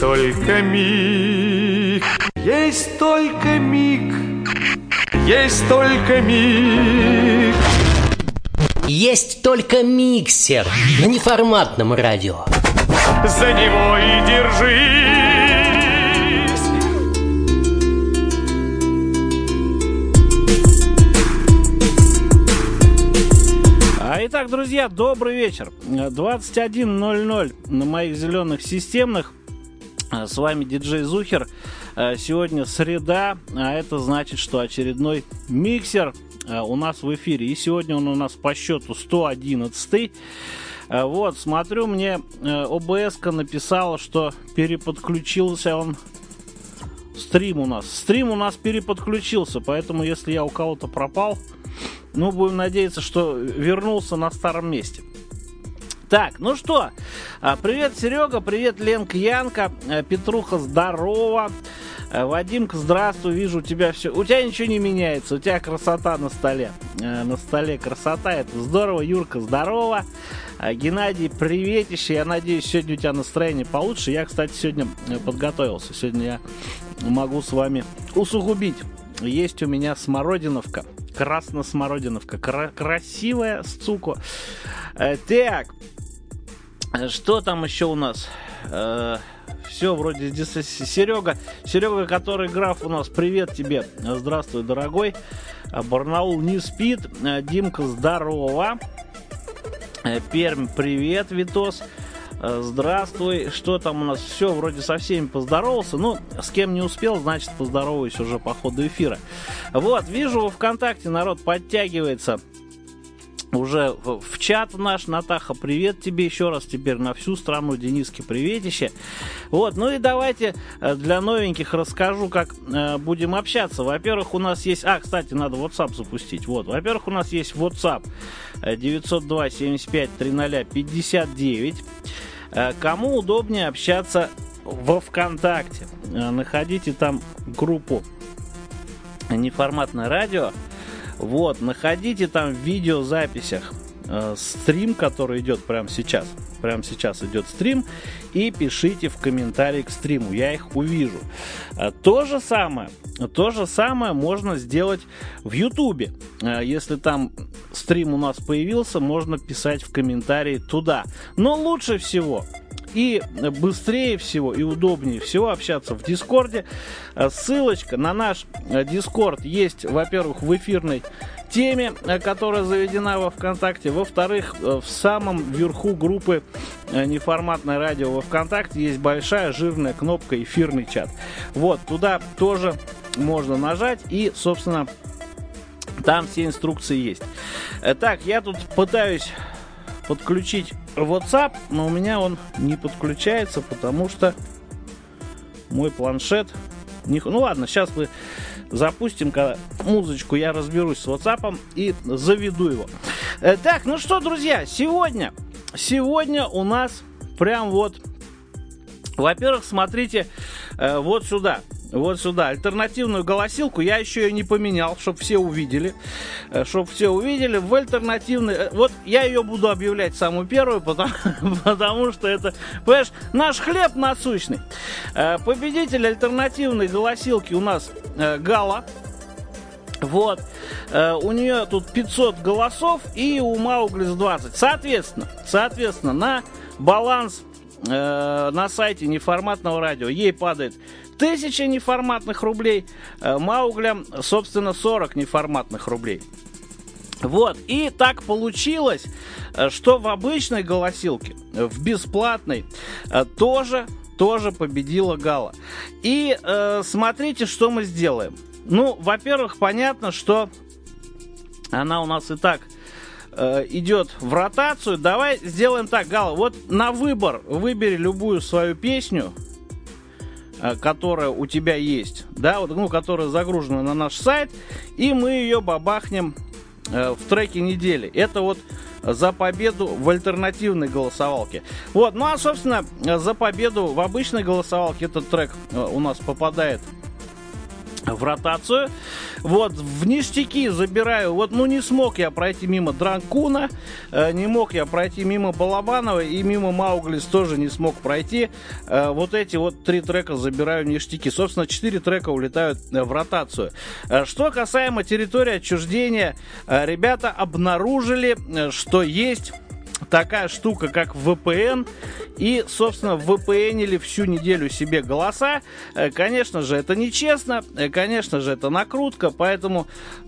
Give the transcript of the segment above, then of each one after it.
только миг, есть только миг, есть только миг. Есть только миксер на неформатном радио. За него и держись. Итак, друзья, добрый вечер. 21:00 на моих зеленых системных. С вами диджей Зухер. Сегодня среда, а это значит, что очередной миксер у нас в эфире. И сегодня он у нас по счету 111. Вот, смотрю, мне ОБС-ка написала, что переподключился он. Стрим у нас переподключился, поэтому если я у кого-то пропал, ну, будем надеяться, что вернулся на старом месте. Так, ну что, привет, Серега, привет, Ленка, Янка, Петруха, здорово, Вадимка, здравствуй, вижу у тебя все, у тебя ничего не меняется, у тебя красота на столе красота, это здорово, Юрка, здорово, Геннадий, приветище, я надеюсь, сегодня у тебя настроение получше, я, кстати, сегодня подготовился, сегодня я могу с вами усугубить, есть у меня смородиновка, красносмородиновка, красивая сука. Так, что там еще у нас? Все, вроде здесь Серега, который граф у нас, привет тебе, здравствуй, дорогой. Барнаул не спит, Димка, здорово. Пермь, привет, Витос. Здравствуй, что там у нас? Все, вроде со всеми поздоровался. Ну, с кем не успел, значит, поздороваюсь уже по ходу эфира. Вот, вижу, во ВКонтакте народ подтягивается уже в чат наш. Натаха, привет тебе еще раз теперь на всю страну. Дениски, приветище. Вот, ну и давайте для новеньких расскажу, как будем общаться. Во-первых, у нас есть... кстати, надо WhatsApp запустить. Вот, во-первых, у нас есть WhatsApp 902-75-00-59. Кому удобнее общаться во ВКонтакте? Находите там группу «Неформатное радио». Вот, находите там в видеозаписях стрим, который идет прямо сейчас. Прямо сейчас идет стрим. И пишите в комментарии к стриму. Я их увижу. То же самое можно сделать в Ютубе. Если там стрим у нас появился, можно писать в комментарии туда. Но лучше всего и быстрее всего и удобнее всего общаться в Дискорде. Ссылочка на наш Дискорд есть, во-первых, в эфирной теме, которая заведена во ВКонтакте. Во-вторых, в самом верху группы «Неформатное радио» во ВКонтакте есть большая жирная кнопка «Эфирный чат». Вот, туда тоже можно нажать и, собственно, там все инструкции есть. Так, я тут пытаюсь подключить WhatsApp, но у меня он не подключается, потому что мой планшет... Ну ладно, сейчас мы запустим музычку, я разберусь с WhatsApp и заведу его. Так, ну что, друзья, сегодня у нас прям вот... Во-первых, смотрите вот сюда, альтернативную голосилку. Я еще ее не поменял, чтобы все увидели. В альтернативной... Вот я ее буду объявлять самую первую, потому что это, понимаешь, наш хлеб насущный. Победитель альтернативной голосилки у нас Гала. Вот. У нее тут 500 голосов и у Мауглис 20. Соответственно, на баланс на сайте неформатного радио ей падает 1000 неформатных рублей, Мауглям, собственно, 40 неформатных рублей. Вот, и так получилось, что в обычной голосилке, в бесплатной, тоже победила Гала. И смотрите, что мы сделаем. Ну, во-первых, понятно, что она у нас и так идет в ротацию. Давай сделаем так, Гала, вот на выбор выбери любую свою песню, которая у тебя есть, да, вот, ну, которая загружена на наш сайт, и мы ее бабахнем в треке недели. Это вот за победу в альтернативной голосовалке. Вот, ну а, собственно, за победу в обычной голосовалке этот трек у нас попадает в ротацию. Вот, в ништяки забираю. Вот, ну, не смог я пройти мимо Дракуна, не мог я пройти мимо Балабанова и мимо Мауглис тоже не смог пройти. Вот эти вот 3 трека забираю в ништяки. Собственно, 4 трека улетают в ротацию. Что касаемо территории отчуждения, ребята обнаружили, что есть такая штука, как VPN, и, собственно, VPN-или всю неделю себе голоса. Конечно же, это нечестно, конечно же, это накрутка, поэтому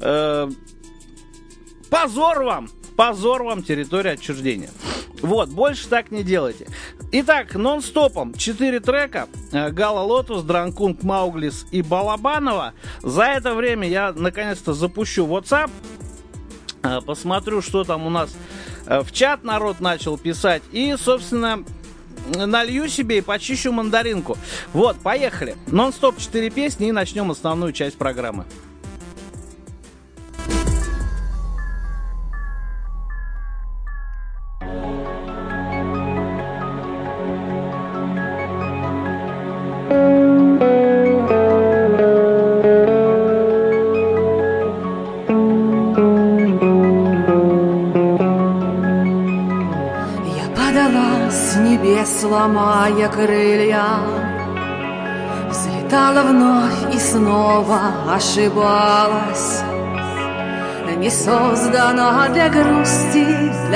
позор вам, территория отчуждения. Вот, больше так не делайте. Итак, нон-стопом 4 трека: Гала Лотус, Дракун, Мауглис и Балабанова. За это время я наконец-то запущу WhatsApp, посмотрю, что там у нас в чат народ начал писать, и, собственно, налью себе и почищу мандаринку. Вот, поехали. Нон-стоп 4 песни и начнем основную часть программы. Ломая крылья, взлетала вновь и снова ошибалась. Не создана для грусти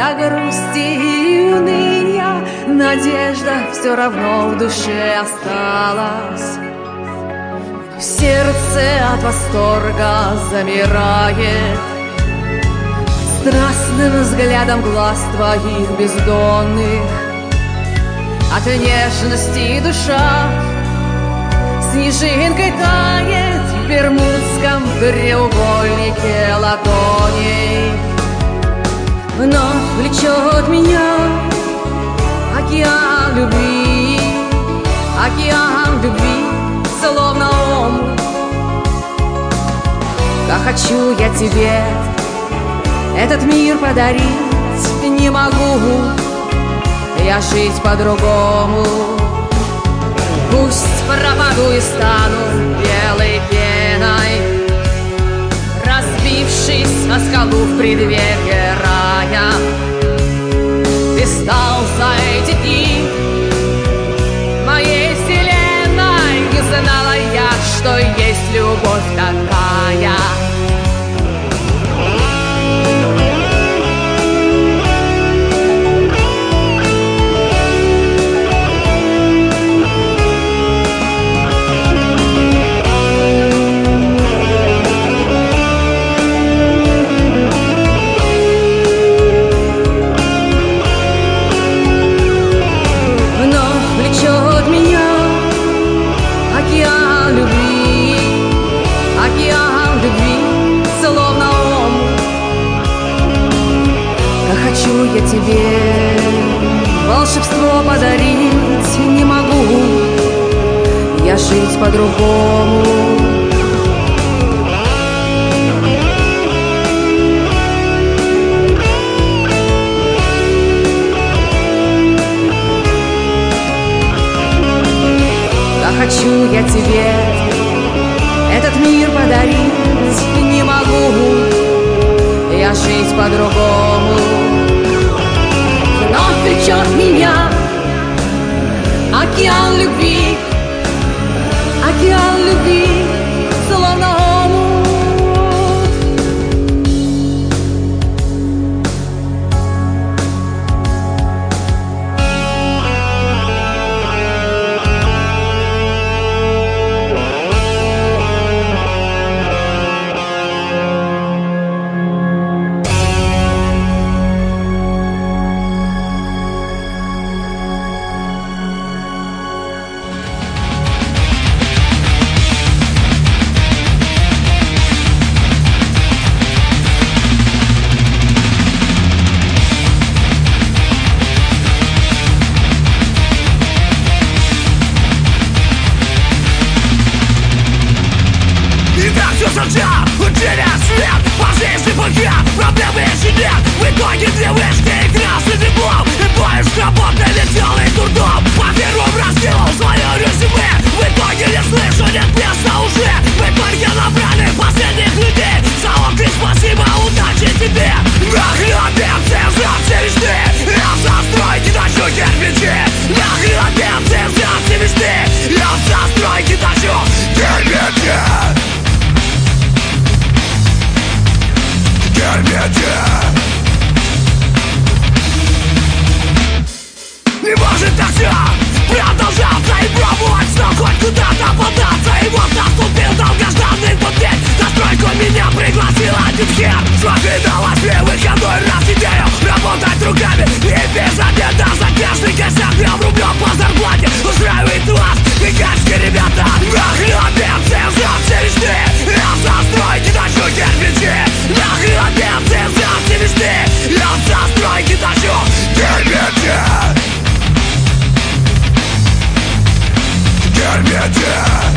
и уныния. Надежда все равно в душе осталась. В сердце от восторга замирает страстным взглядом глаз твоих бездонных. От нежности душа снежинкой тает в бермудском треугольнике ладоней. Вновь влечет меня океан любви, словно омут. Как хочу я тебе этот мир подарить, не могу я жить по-другому. Пусть пропаду и стану белой пеной, разбившись о скалу в преддверии рая. Ты стал за эти дни моей вселенной. Не знала я, что есть любовь такая. Я тебе волшебство подарить не могу, я жить по-другому. Да хочу я тебе этот мир подарить не могу, я жить по-другому. Вновь влечет меня океан любви, словно омут. все продолжаться и пробовать снова хоть куда-то податься. И вот наступил долгожданный тот день. На стройку меня пригласил один хер. Сложи до 8 выходной раз в неделю. Работать руками и без обеда. За каждый косяк 3 рублем по зарплате. Устраивает вас пикачки, ребята. Нахлебем за все мечты. Я за стройки тащу кирпичи. Нахлебем за все мечты. Я за стройки тащу кирпичи. Кирпичи.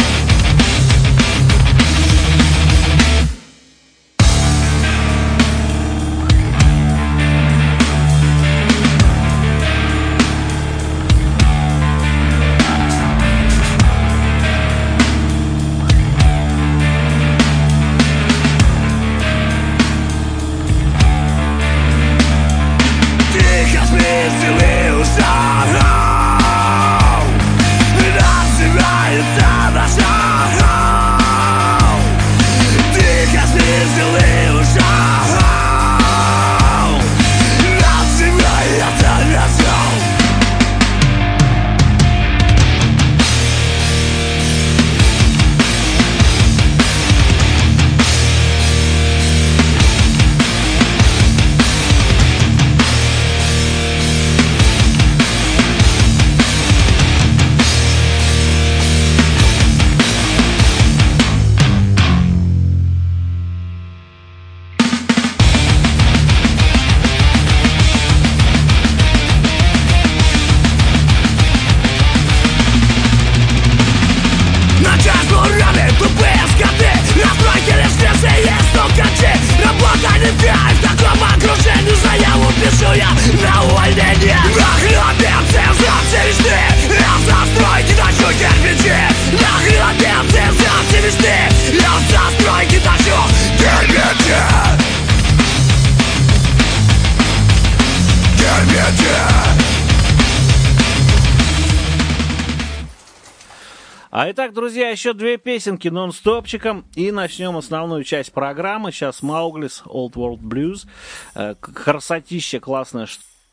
А итак, друзья, еще 2 песенки нон-стопчиком, и начнем основную часть программы. Сейчас Мауглис, Old World Blues. Красотища классная.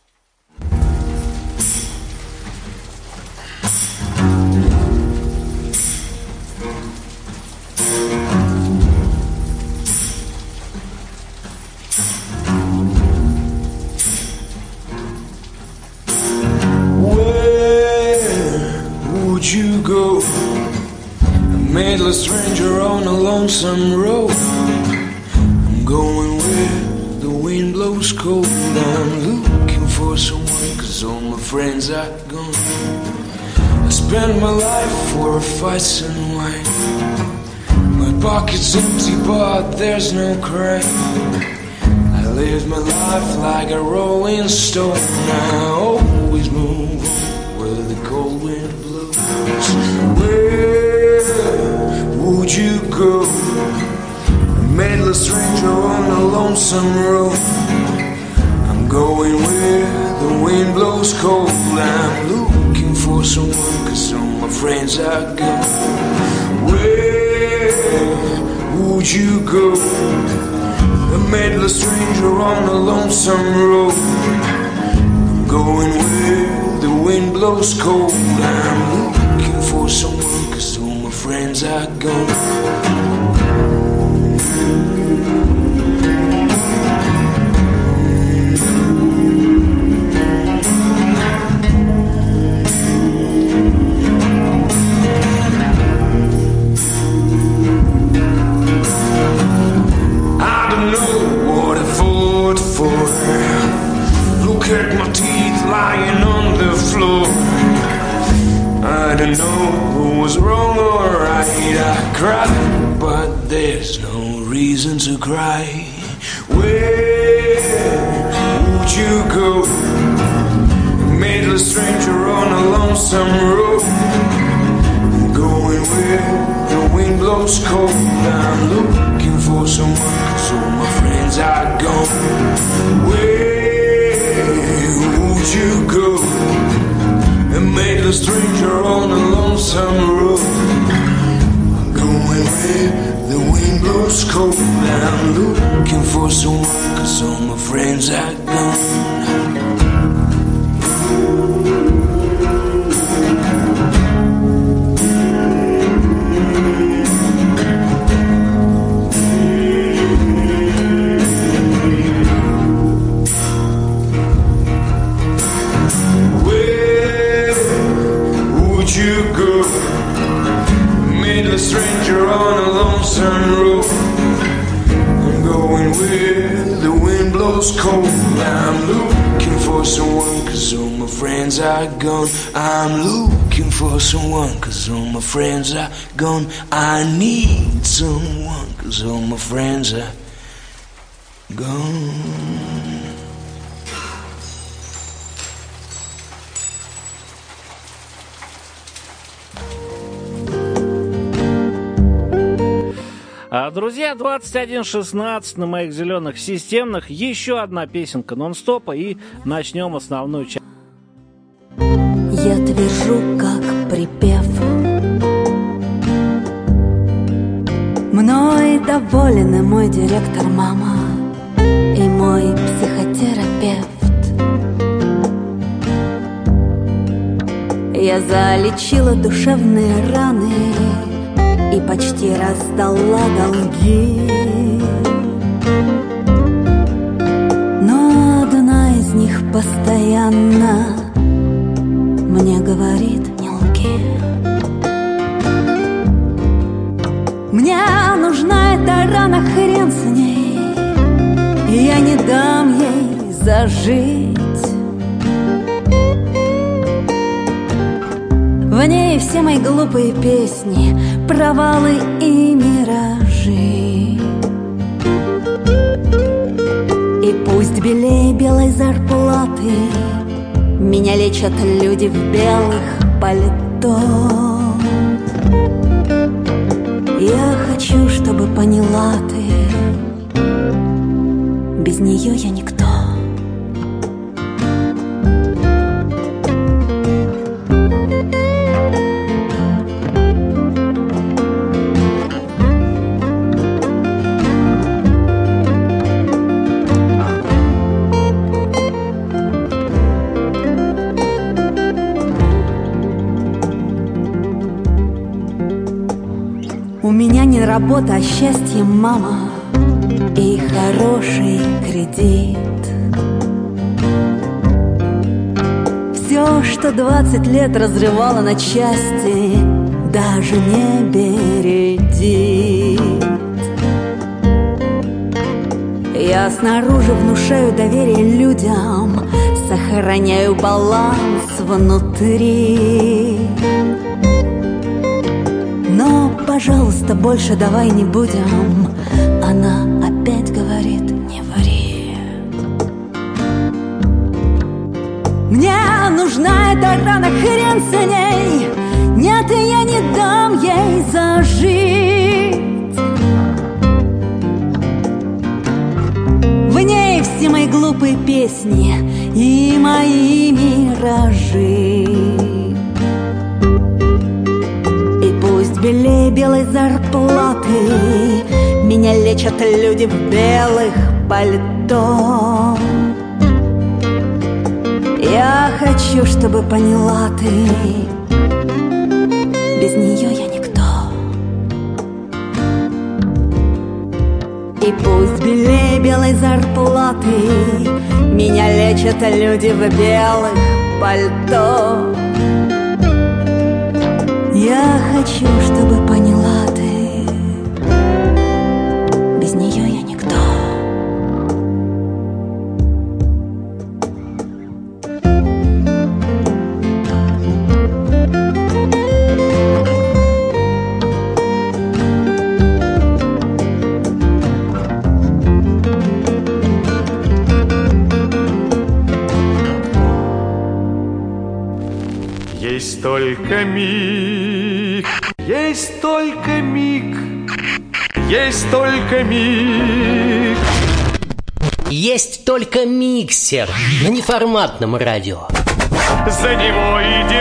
You go, a mateless stranger on a lonesome road. I'm going where the wind blows cold. I'm looking for someone, cause all my friends are gone. I spent my life for fights and wine. My pocket's empty but there's no crime. I lived my life like a rolling stone. I always move on where the cold wind blows. Where would you go? A mateless stranger on a lonesome road. I'm going where the wind blows cold. I'm looking for someone, cause all my friends are gone. Where would you go? A mateless stranger on a lonesome road. I'm going where the wind blows cold. I'm looking for someone, cause all my friends are gone. I don't know what I fought for. Look at my teeth lying on the floor. I don't know who was wrong or right. I cried, but there's no reason to cry. Where would you go? A mateless stranger on a lonesome road. I'm going where the wind blows cold. I'm looking for someone, cause all my friends are gone. Where would you go? A mateless stranger on a lonesome road. I'm going where the wind blows cold. I'm looking for someone, cause all my friends are gone. you go. Meet a stranger on a lonesome road. I'm going where the wind blows cold. I'm looking for someone, cause all my friends are gone. I'm looking for someone, cause all my friends are gone. I need someone, cause all my friends are gone. Друзья, 21:16 на моих зеленых системных. Еще одна песенка нон-стопа, и начнем основную часть. Я твержу, как припев. Мной доволен и мой директор, мама, и мой психотерапевт. Я залечила душевные раны и почти раздала долги. Но одна из них постоянно мне говорит: не лги. Мне нужна эта рана, хрен с ней, и я не дам ей зажить. В ней все мои глупые песни, провалы и миражи. И пусть белее белой зарплаты меня лечат люди в белых пальто. Я хочу, чтобы поняла ты, без нее я никто. У меня не работа, а счастье, мама, и хороший кредит. Все, что 20 лет разрывало на части, даже не бередит. Я снаружи внушаю доверие людям, сохраняю баланс внутри. Но, пожалуйста, больше давай не будем. Она опять говорит: не ври. Мне нужна эта рана, хрен с ней. Нет, и я не дам ей зажить. В ней все мои глупые песни и мои миражи. Белее белой зарплаты меня лечат люди в белых пальто. Я хочу, чтобы поняла ты, без нее я никто. И пусть белее белой зарплаты меня лечат люди в белых пальто. Я хочу, чтобы поняла ты, без нее я никто. Есть только миг, есть только миг, есть только миг. Есть только миксер на неформатном радио. За него и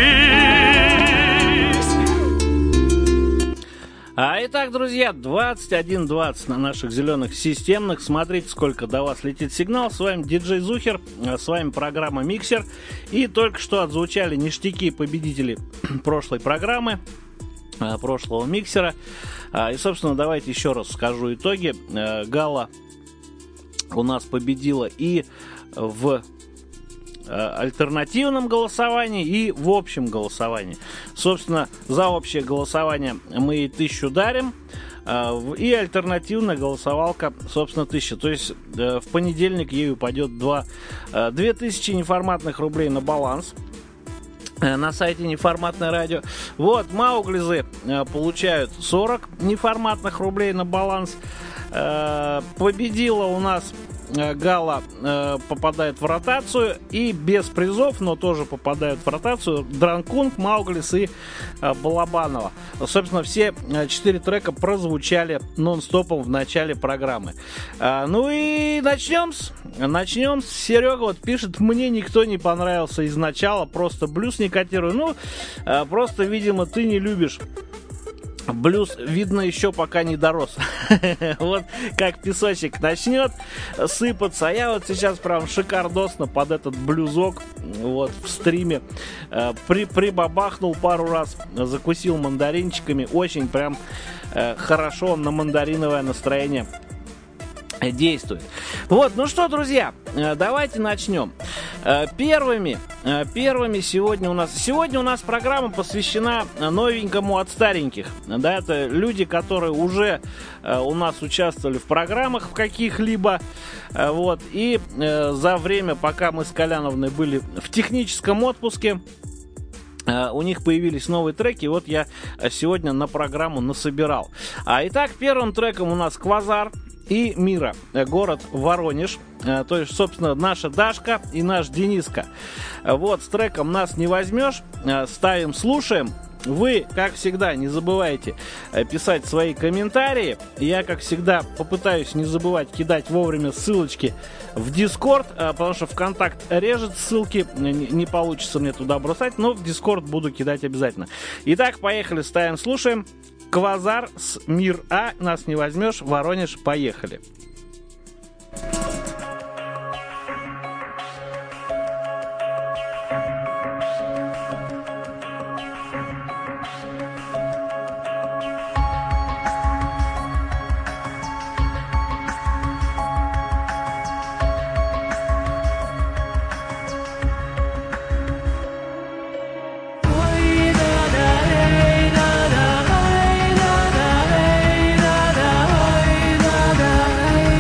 держись. Итак, друзья, 21:20 на наших зеленых системных. Смотрите, сколько до вас летит сигнал. С вами диджей Зухер, с вами программа «Миксер». И только что отзвучали ништяки победителей прошлой программы, прошлого миксера. И, собственно, давайте еще раз скажу итоги. Гала у нас победила и в альтернативном голосовании и в общем голосовании. Собственно, за общее голосование мы ей 1000 дарим, и альтернативная голосовалка, собственно, 1000. То есть в понедельник ей упадет 2000 неформатных рублей на баланс на сайте Неформатное радио. Вот, Мауглизы получают 40 неформатных рублей на баланс. Победила у нас Гала, попадает в ротацию, и без призов, но тоже попадают в ротацию, Дранкунг, Мауглис и Балабанова. Собственно, все 4 трека прозвучали нон-стопом в начале программы. Ну и начнем. Серега вот пишет: мне никто не понравился изначала, просто блюз не котирую. Ну, просто, видимо, ты не любишь блюз, видно, еще пока не дорос. Вот как песочек начнет сыпаться. Я вот сейчас прям шикардосно под этот блюзок вот в стриме прибабахнул пару раз, закусил мандаринчиками. Очень прям хорошо на мандариновое настроение действует. Вот, ну что, друзья, давайте начнем. Первыми сегодня у нас программа посвящена новенькому от стареньких. Да, это люди, которые уже у нас участвовали в программах в каких-либо. Вот, и за время, пока мы с Коляновной были в техническом отпуске, у них появились новые треки, вот я сегодня на программу насобирал. Итак, первым треком у нас Квазар и Мира, город Воронеж. То есть, собственно, наша Дашка и наш Дениска. Вот, с треком «Нас не возьмешь». Ставим, слушаем. Вы, как всегда, не забывайте писать свои комментарии. Я, как всегда, попытаюсь не забывать кидать вовремя ссылочки в Discord, потому что ВКонтакт режет ссылки, не получится мне туда бросать, но в Discord буду кидать обязательно. Итак, поехали, ставим, слушаем. Квазар с Мир А, «Нас не возьмешь», Воронеж, поехали. Da da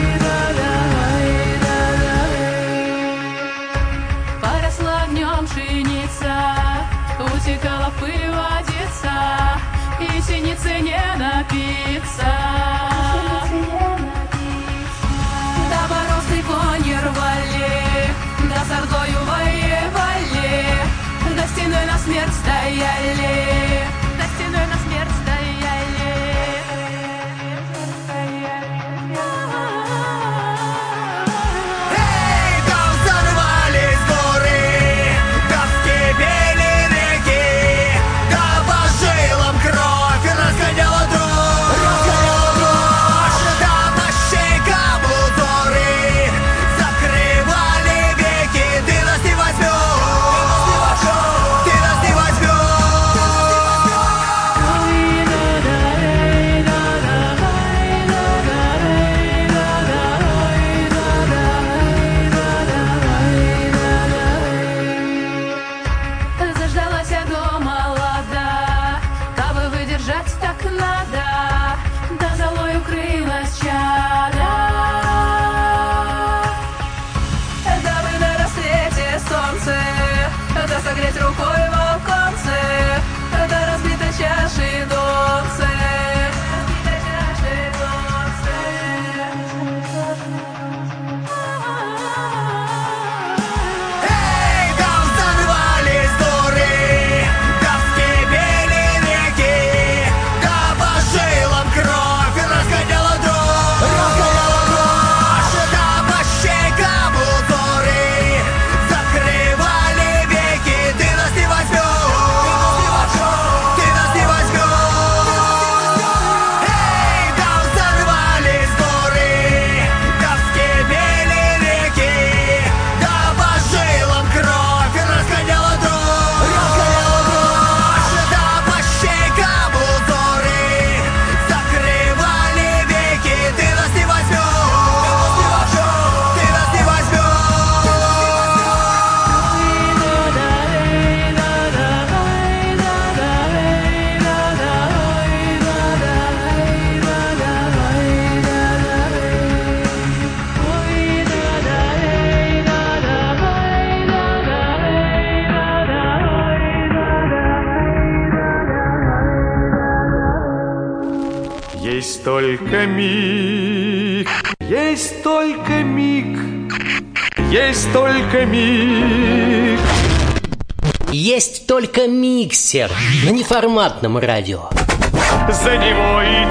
Есть только миг, есть только миг, есть только миг. Есть только миксер на неформатном радио. За него и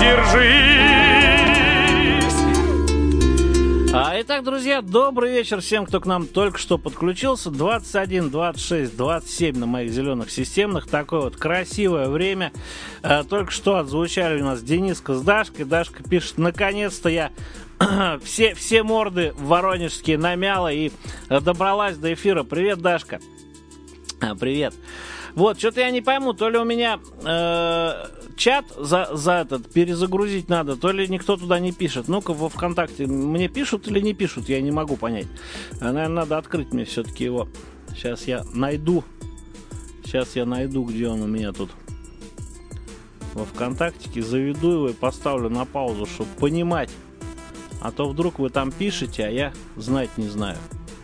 держись. Итак, друзья, добрый вечер всем, кто к нам только что подключился. 21, 26, 27 на моих зеленых системных. Такое вот красивое время. Только что отзвучали у нас Дениска с Дашкой. Дашка пишет: наконец-то я все морды воронежские намяла и добралась до эфира. Привет, Дашка. Привет. Вот, что-то я не пойму, то ли у меня чат за этот перезагрузить надо, то ли никто туда не пишет. Ну-ка, во ВКонтакте мне пишут или не пишут, я не могу понять. Наверное, надо открыть мне все-таки его. Сейчас я найду, где он у меня тут. Во ВКонтактике заведу его и поставлю на паузу, чтобы понимать. А то вдруг вы там пишете, а я знать не знаю.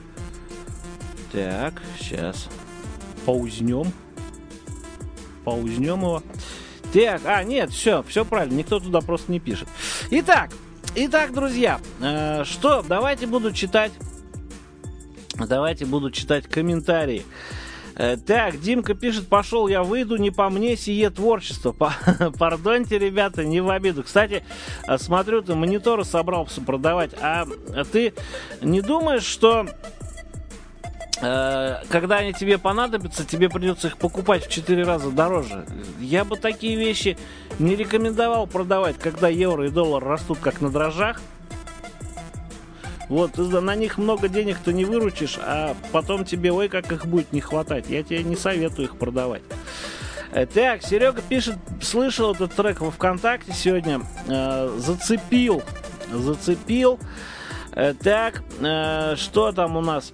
Так, сейчас паузнем его. Так, нет, все правильно, никто туда просто не пишет. Итак, друзья, давайте буду читать комментарии. Так, Димка пишет: пошел я выйду, не по мне сие творчество. Пардоньте, ребята, не в обиду. Кстати, смотрю, ты мониторы собрался продавать, а ты не думаешь, что когда они тебе понадобятся, тебе придется их покупать в 4 раза дороже? Я бы такие вещи не рекомендовал продавать, когда евро и доллар растут как на дрожжах. Вот, на них много денег ты не выручишь, а потом тебе, ой, как их будет не хватать. Я тебе не советую их продавать. Так, Серега пишет: слышал этот трек во ВКонтакте сегодня, зацепил. Так, что там у нас?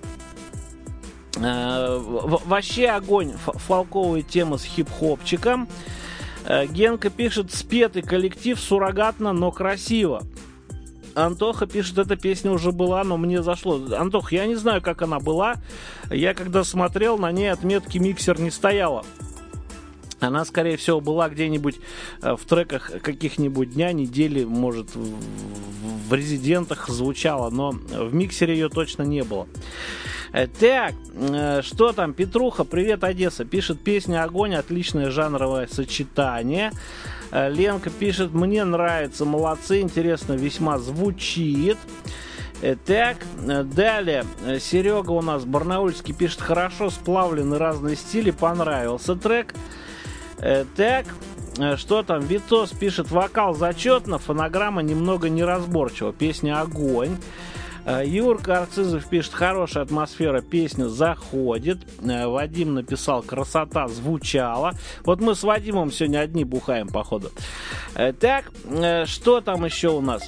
Вообще огонь, фолковая тема с хип-хопчиком. Генка пишет: спетый коллектив, суррогатно, но красиво. Антоха пишет: эта песня уже была, но мне зашло. Антох, я не знаю, как она была. Я когда смотрел, на ней отметки миксер не стояла. Она, скорее всего, была где-нибудь в треках каких-нибудь дня, недели, может, в резидентах звучала, но в миксере ее точно не было. Так, что там? Петруха, привет, Одесса, пишет: песня «Огонь», отличное жанровое сочетание. Ленка пишет: мне нравится, молодцы, интересно весьма звучит. Так, далее, Серега у нас барнаульский пишет: хорошо сплавлены разные стили, понравился трек. Так, что там? Витос пишет: вокал зачетно, фонограмма немного неразборчива, песня «Огонь». Юрка Арцизов пишет: хорошая атмосфера, песня заходит. Вадим написал: красота звучала. Вот мы с Вадимом сегодня одни бухаем, походу. Так, что там еще у нас?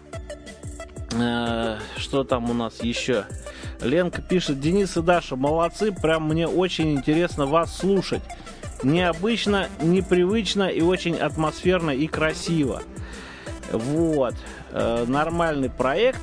Еще? Ленка пишет: Денис и Даша молодцы, прям мне очень интересно вас слушать. Необычно, непривычно и очень атмосферно и красиво. Вот, нормальный проект.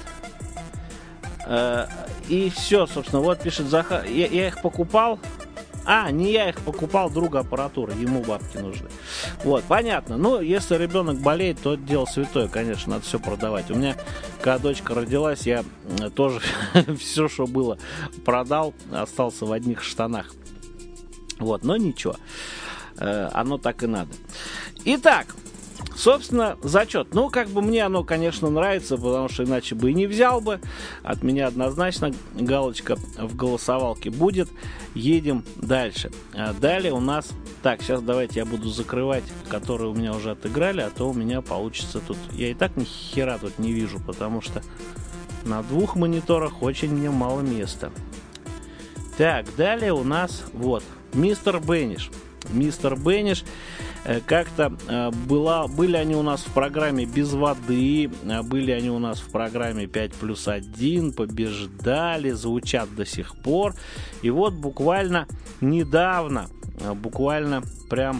И все, собственно, вот пишет Захар: я их покупал. Не я их покупал, друга аппаратуры, ему бабки нужны. Вот, понятно. Ну, если ребенок болеет, то это дело святое, конечно, надо все продавать. У меня, когда дочка родилась, я тоже все, что было, продал, остался в одних штанах. Вот, но ничего, оно так и надо. Итак, собственно, зачет. Ну, как бы мне оно, конечно, нравится, потому что иначе бы и не взял бы. От меня однозначно галочка в голосовалке будет. Едем дальше. Далее у нас... Так, сейчас давайте я буду закрывать, которые у меня уже отыграли, а то у меня получится тут... Я и так ни хера тут не вижу, потому что на 2 мониторах очень мне мало места. Так, далее у нас вот Мистер Бенниш. Мистер Бенниш. Как-то были они у нас в программе «Без воды», были они у нас в программе «5+1», побеждали, звучат до сих пор. И вот буквально недавно, прям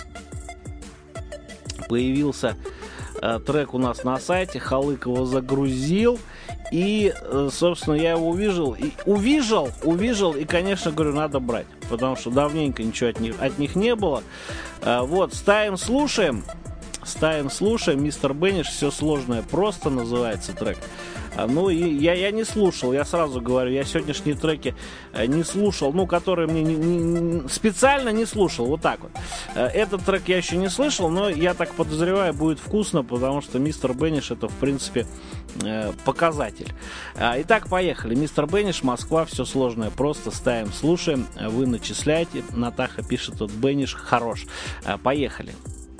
появился трек у нас на сайте, Халык его загрузил. И, собственно, я его увижал, и, конечно, говорю, надо брать, потому что давненько ничего от них не было. Вот, ставим, слушаем. Ставим, слушаем. Мистер Бенниш, все сложное просто называется трек. Ну, и я не слушал, я сразу говорю, я сегодняшние треки не слушал, ну, которые мне специально не слушал, вот так вот. Этот трек я еще не слышал, но я так подозреваю, будет вкусно, потому что мистер Бенниш это, в принципе, показатель. Итак, поехали. Мистер Бенниш, Москва, все сложное просто, ставим, слушаем, вы начисляете. Натаха пишет, вот Бенниш хорош. Поехали.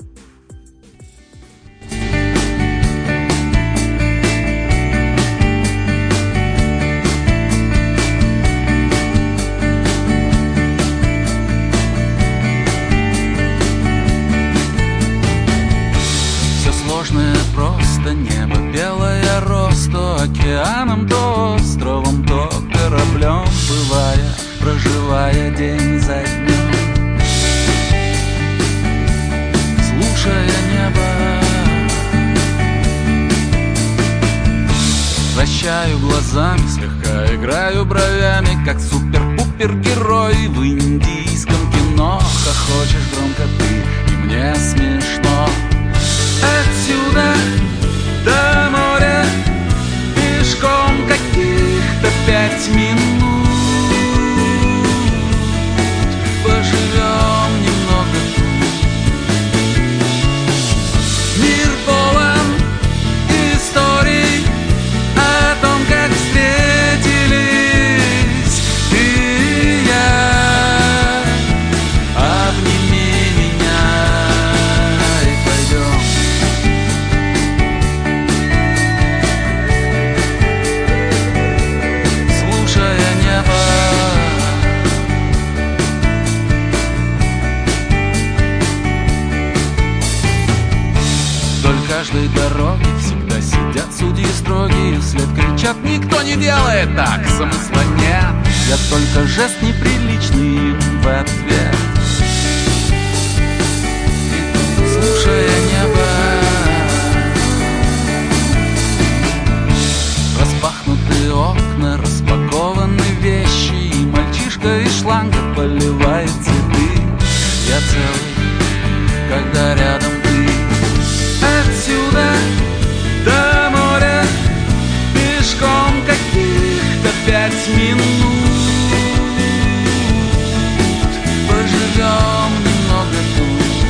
Сложное просто, небо белое рост, то океаном, то островом, то кораблем, бывая, проживая день за днем, слушая небо. Вращаю глазами, слегка играю бровями, как супер-пупер-герой в индийском кино. Хохочешь громко ты, и мне смешно. Отсюда до моря пешком каких-то 5 минут. Поживем немного тут. Мир полон историй о том, как встретились ты и я. Обними меня и пойдем. Каждой дороги всегда сидят судьи строгие, вслед кричат: никто не делает так, смысла нет. Я только жест неприличный им в ответ. Слушая небо, распахнутые окна, распакованы вещи, и мальчишка из шланга поливает цветы. Я целый, когда рядом ты. Отсюда до моря пешком каких-то 5 минут. Поживем немного тут.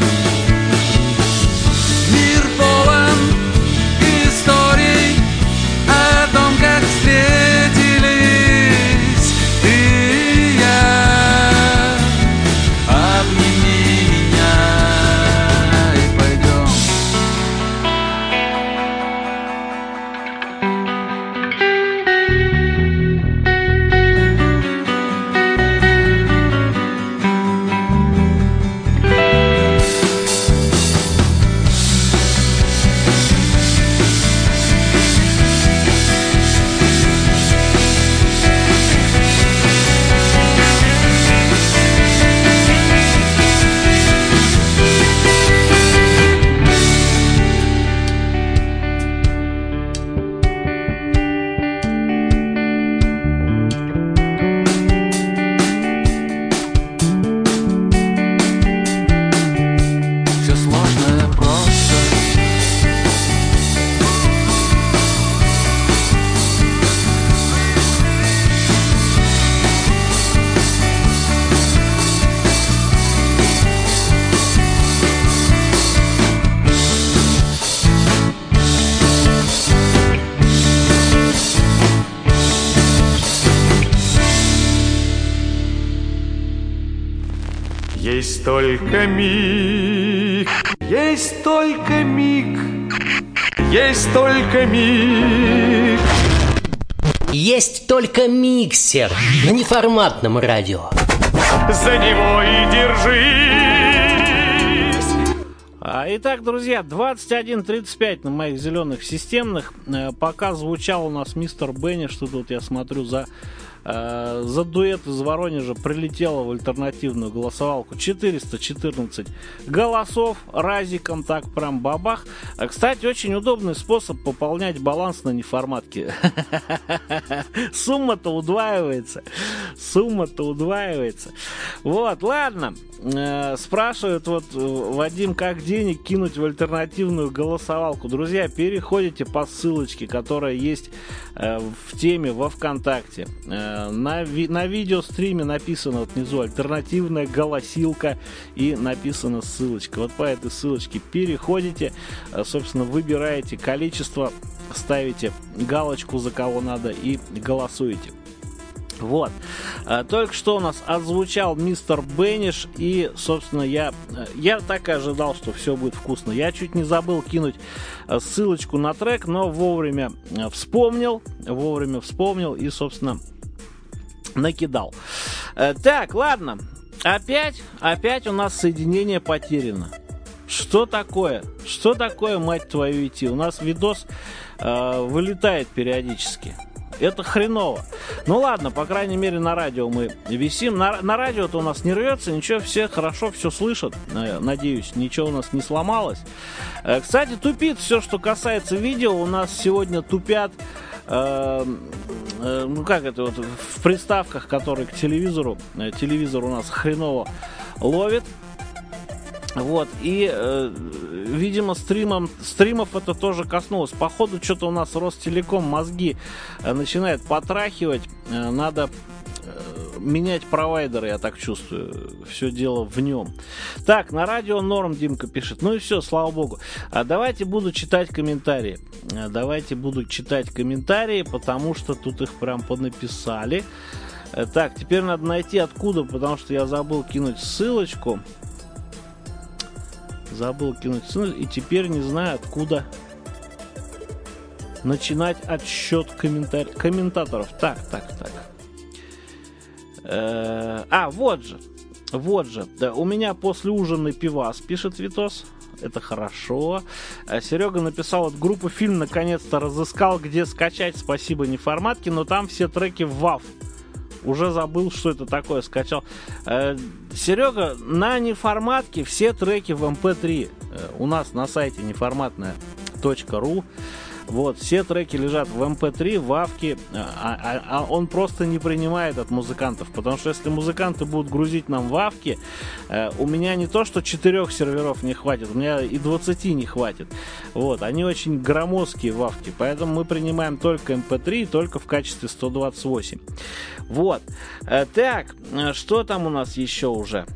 Мир полон историй о том, как встретились ты и я. Обними меня и пойдем. Есть только миг, есть только миг, есть только миг. Есть только миксер на неформатном радио. За него и держись. Итак, друзья, 21:35 на моих зеленых системных. Пока звучал у нас мистер Бенниш, что тут я смотрю за за дуэт из Воронежа прилетело в альтернативную голосовалку 414 голосов разиком, так прям бабах. Кстати, очень удобный способ пополнять баланс на неформатке. Сумма-то удваивается. Вот, ладно. Спрашивает вот Вадим, как денег кинуть в альтернативную голосовалку. Друзья, переходите по ссылочке, которая есть в теме во ВКонтакте. На видеостриме написано вот внизу альтернативная голосилка и написана ссылочка. Вот по этой ссылочке переходите, собственно, выбираете количество, ставите галочку, за кого надо, и голосуете. Вот. Только что у нас отзвучал мистер Бенниш, и, собственно, я так и ожидал, что все будет вкусно. Я чуть не забыл кинуть ссылочку на трек, но вовремя вспомнил и, собственно, накидал. Так, ладно. Опять у нас соединение потеряно. Что такое? Что такое, мать твою, идти? У нас видос вылетает периодически. Это хреново. Ну ладно, по крайней мере на радио мы висим. На радио-то у нас не рвется, ничего, все хорошо, все слышат. Надеюсь, ничего у нас не сломалось. Кстати, тупит все, что касается видео. У нас сегодня тупят, ну как это вот, в приставках, которые к телевизору. Телевизор у нас хреново ловит. Вот, и, видимо, стримов это тоже коснулось. Походу, что-то у нас Ростелеком мозги начинает потрахивать. Надо менять провайдеры, я так чувствую. Все дело в нем. Так, на радио норм, Димка пишет. Ну и все, слава богу. Давайте буду читать комментарии. Потому что тут их прям понаписали. Так, теперь надо найти откуда, потому что я забыл кинуть ссылочку. И теперь не знаю, откуда начинать отсчет комментаторов. Так. Вот же. Да, у меня после ужина пивас, пишет Витос. Это хорошо. Серега написал, вот группу «Фильм» наконец-то разыскал, где скачать. Спасибо неформатке, но там все треки в WAV. Уже забыл, что это такое, скачал. Серега, на неформатке все треки в MP3. У нас на сайте неформатная.ру. Вот, все треки лежат в MP3, в авке, а он просто не принимает от музыкантов, потому что если музыканты будут грузить нам в авке, у меня не то, что 4 серверов не хватит, у меня и 20 не хватит. Вот, они очень громоздкие в авке, поэтому мы принимаем только MP3 и только в качестве 128. Вот, так, что там у нас еще уже?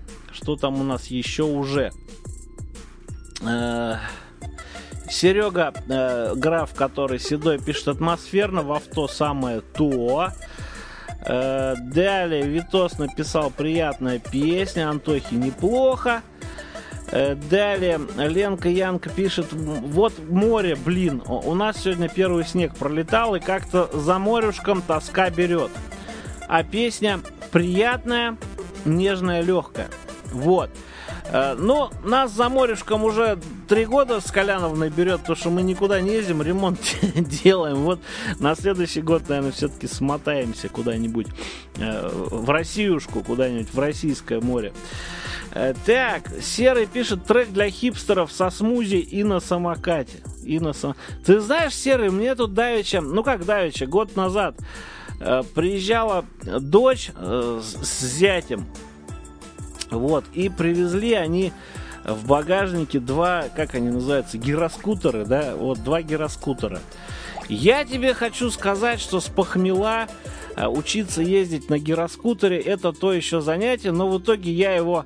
Серега, граф, который седой, пишет: атмосферно, в авто самое то. Далее Витос написал: приятная песня, Антохи неплохо. Далее Ленка Янка пишет: вот море, блин, у нас сегодня первый снег пролетал, и как-то за морюшком тоска берет. А песня приятная, нежная, легкая. Вот. Но нас за морюшком уже 3 года с Коляновной берет, потому что мы никуда не ездим, ремонт делаем. Вот на следующий год, наверное, все-таки смотаемся куда-нибудь в Россиюшку, куда-нибудь в российское море. Так, Серый пишет: трек для хипстеров со смузи и на самокате. Ты знаешь, Серый, мне тут давеча, год назад приезжала дочь с зятем. Вот, и привезли они в багажнике 2, как они называются, гироскутеры, да, вот 2 гироскутера. Я тебе хочу сказать, что с похмела учиться ездить на гироскутере — это то еще занятие, но в итоге я его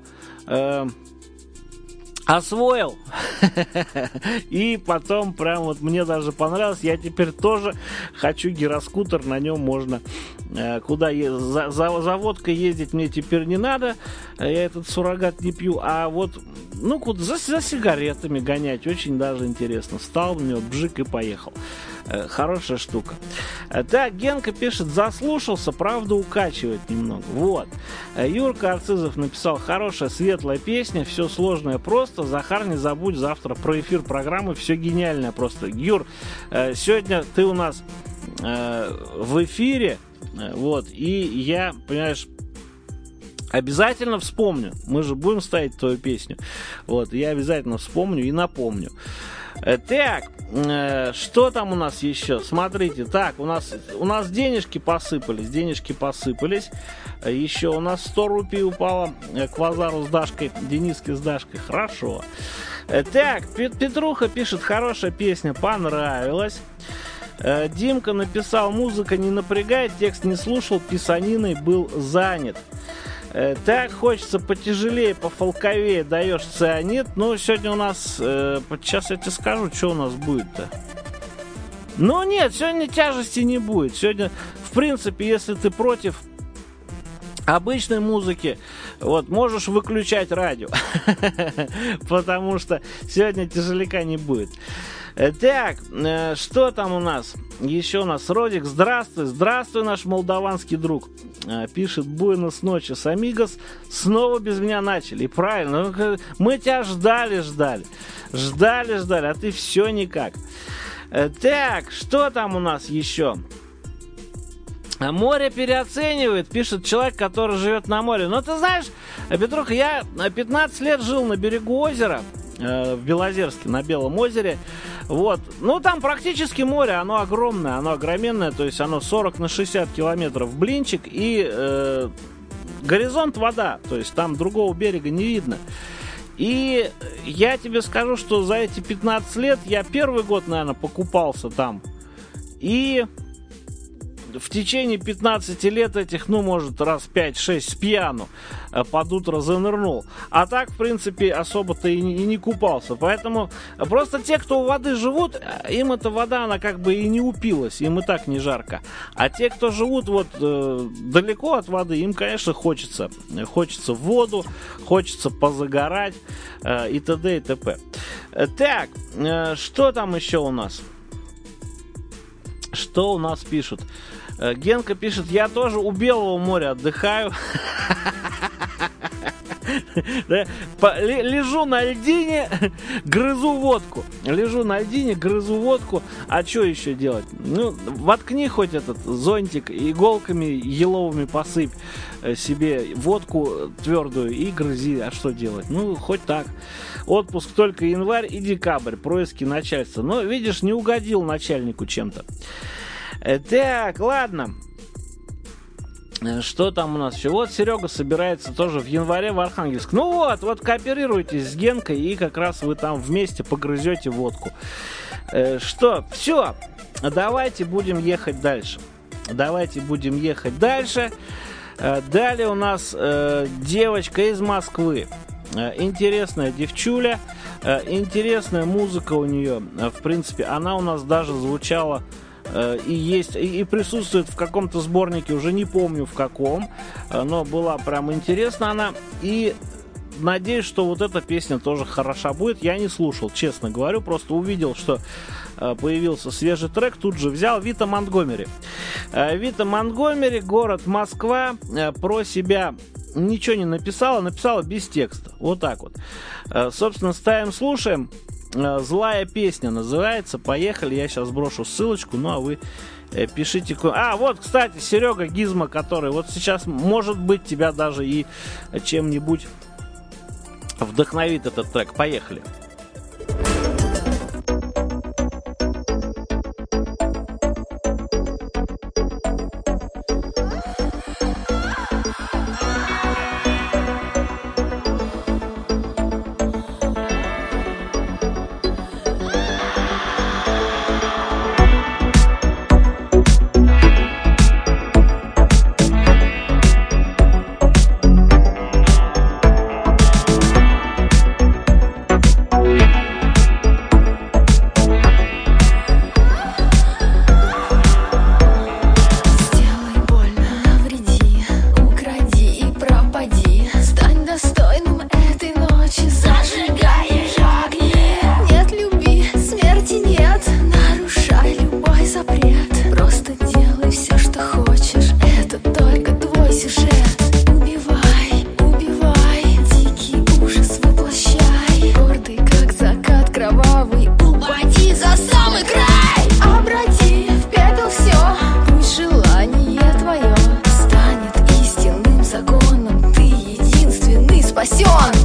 освоил. И потом прям вот мне даже понравилось. Я теперь тоже хочу гироскутер. На нем можно куда за водкой ездить мне теперь не надо. Я этот суррогат не пью. А вот куда за сигаретами гонять очень даже интересно. Встал в него, бжик и поехал. Хорошая штука. Так, Генка пишет: заслушался, правда укачивает немного. Вот. Юрка Арцизов написал: хорошая светлая песня, все сложное просто. Захар, не забудь завтра про эфир программы, все гениальное просто. Юр, сегодня ты у нас в эфире, Вот, и я, понимаешь, обязательно вспомню. Мы же будем ставить твою песню. Вот, я обязательно вспомню и напомню. Так, что там у нас еще? Смотрите, так, у нас денежки посыпались. Еще у нас 100 рупий упало к Вазару с Дашкой, Дениске с Дашкой. Хорошо. Так, Петруха пишет: хорошая песня, понравилась. Димка написал: музыка не напрягает, текст не слушал, писаниной был занят. Так, хочется потяжелее, пофолковее, даешь цианид. Ну, сегодня у нас... сейчас я тебе скажу, что у нас будет-то. Ну, нет, сегодня тяжести не будет. Сегодня, в принципе, если ты против обычной музыки, вот, можешь выключать радио. Потому что сегодня тяжеляка не будет. Так, что там у нас? Еще у нас Родик. Здравствуй, здравствуй, наш молдаванский друг. Пишет: Буэнос ночес, амигос. Снова без меня начали. И правильно, мы тебя ждали, а ты все никак. Так, что там у нас еще? Море переоценивает, пишет человек, который живет на море. Но ты знаешь, Петруха, я 15 лет жил на берегу озера, в Белозерске, на Белом озере. Вот. Ну, там практически море, оно огромное, оно огроменное, то есть оно 40 на 60 километров блинчик, и горизонт вода, то есть там другого берега не видно. И я тебе скажу, что за эти 15 лет я первый год, наверное, покупался там, и в течение 15 лет этих, ну, может, раз 5-6 с пьяну под утро занырнул. А так, в принципе, особо-то и не купался. Поэтому просто те, кто у воды живут, им эта вода, она как бы и не упилась, им и так не жарко. А те, кто живут вот далеко от воды, им, конечно, хочется в воду, хочется позагорать и т.д. и т.п. Так, что там еще у нас? Что у нас пишут? Генка пишет: я тоже у Белого моря отдыхаю. Лежу на льдине, грызу водку. А что еще делать? Ну, воткни хоть этот зонтик, иголками еловыми посыпь себе водку твердую и грызи. А что делать? Ну, хоть так. Отпуск только январь и декабрь. Происки начальства. Но, видишь, не угодил начальнику чем-то. Так, ладно. Что там у нас еще? Вот Серега собирается тоже в январе в Архангельск. Ну вот кооперируйтесь с Генкой, и как раз вы там вместе погрызете водку. Что? Все. Давайте будем ехать дальше. Далее у нас девочка из Москвы. Интересная девчуля. Интересная музыка у нее. В принципе, она у нас даже звучала и есть, и присутствует в каком-то сборнике, уже не помню в каком, но была прям интересна она, и надеюсь, что вот эта песня тоже хороша будет. Я не слушал, честно говорю, просто увидел, что появился свежий трек, тут же взял. Вита Монтгомери, город Москва, про себя ничего не написала без текста, вот так вот. Собственно, ставим, слушаем. «Злая песня» называется. Поехали, я сейчас брошу ссылочку, ну а вы пишите. А, вот, кстати, Серега Гизмо, который вот сейчас, может быть, тебя даже и чем-нибудь вдохновит этот трек. Поехали.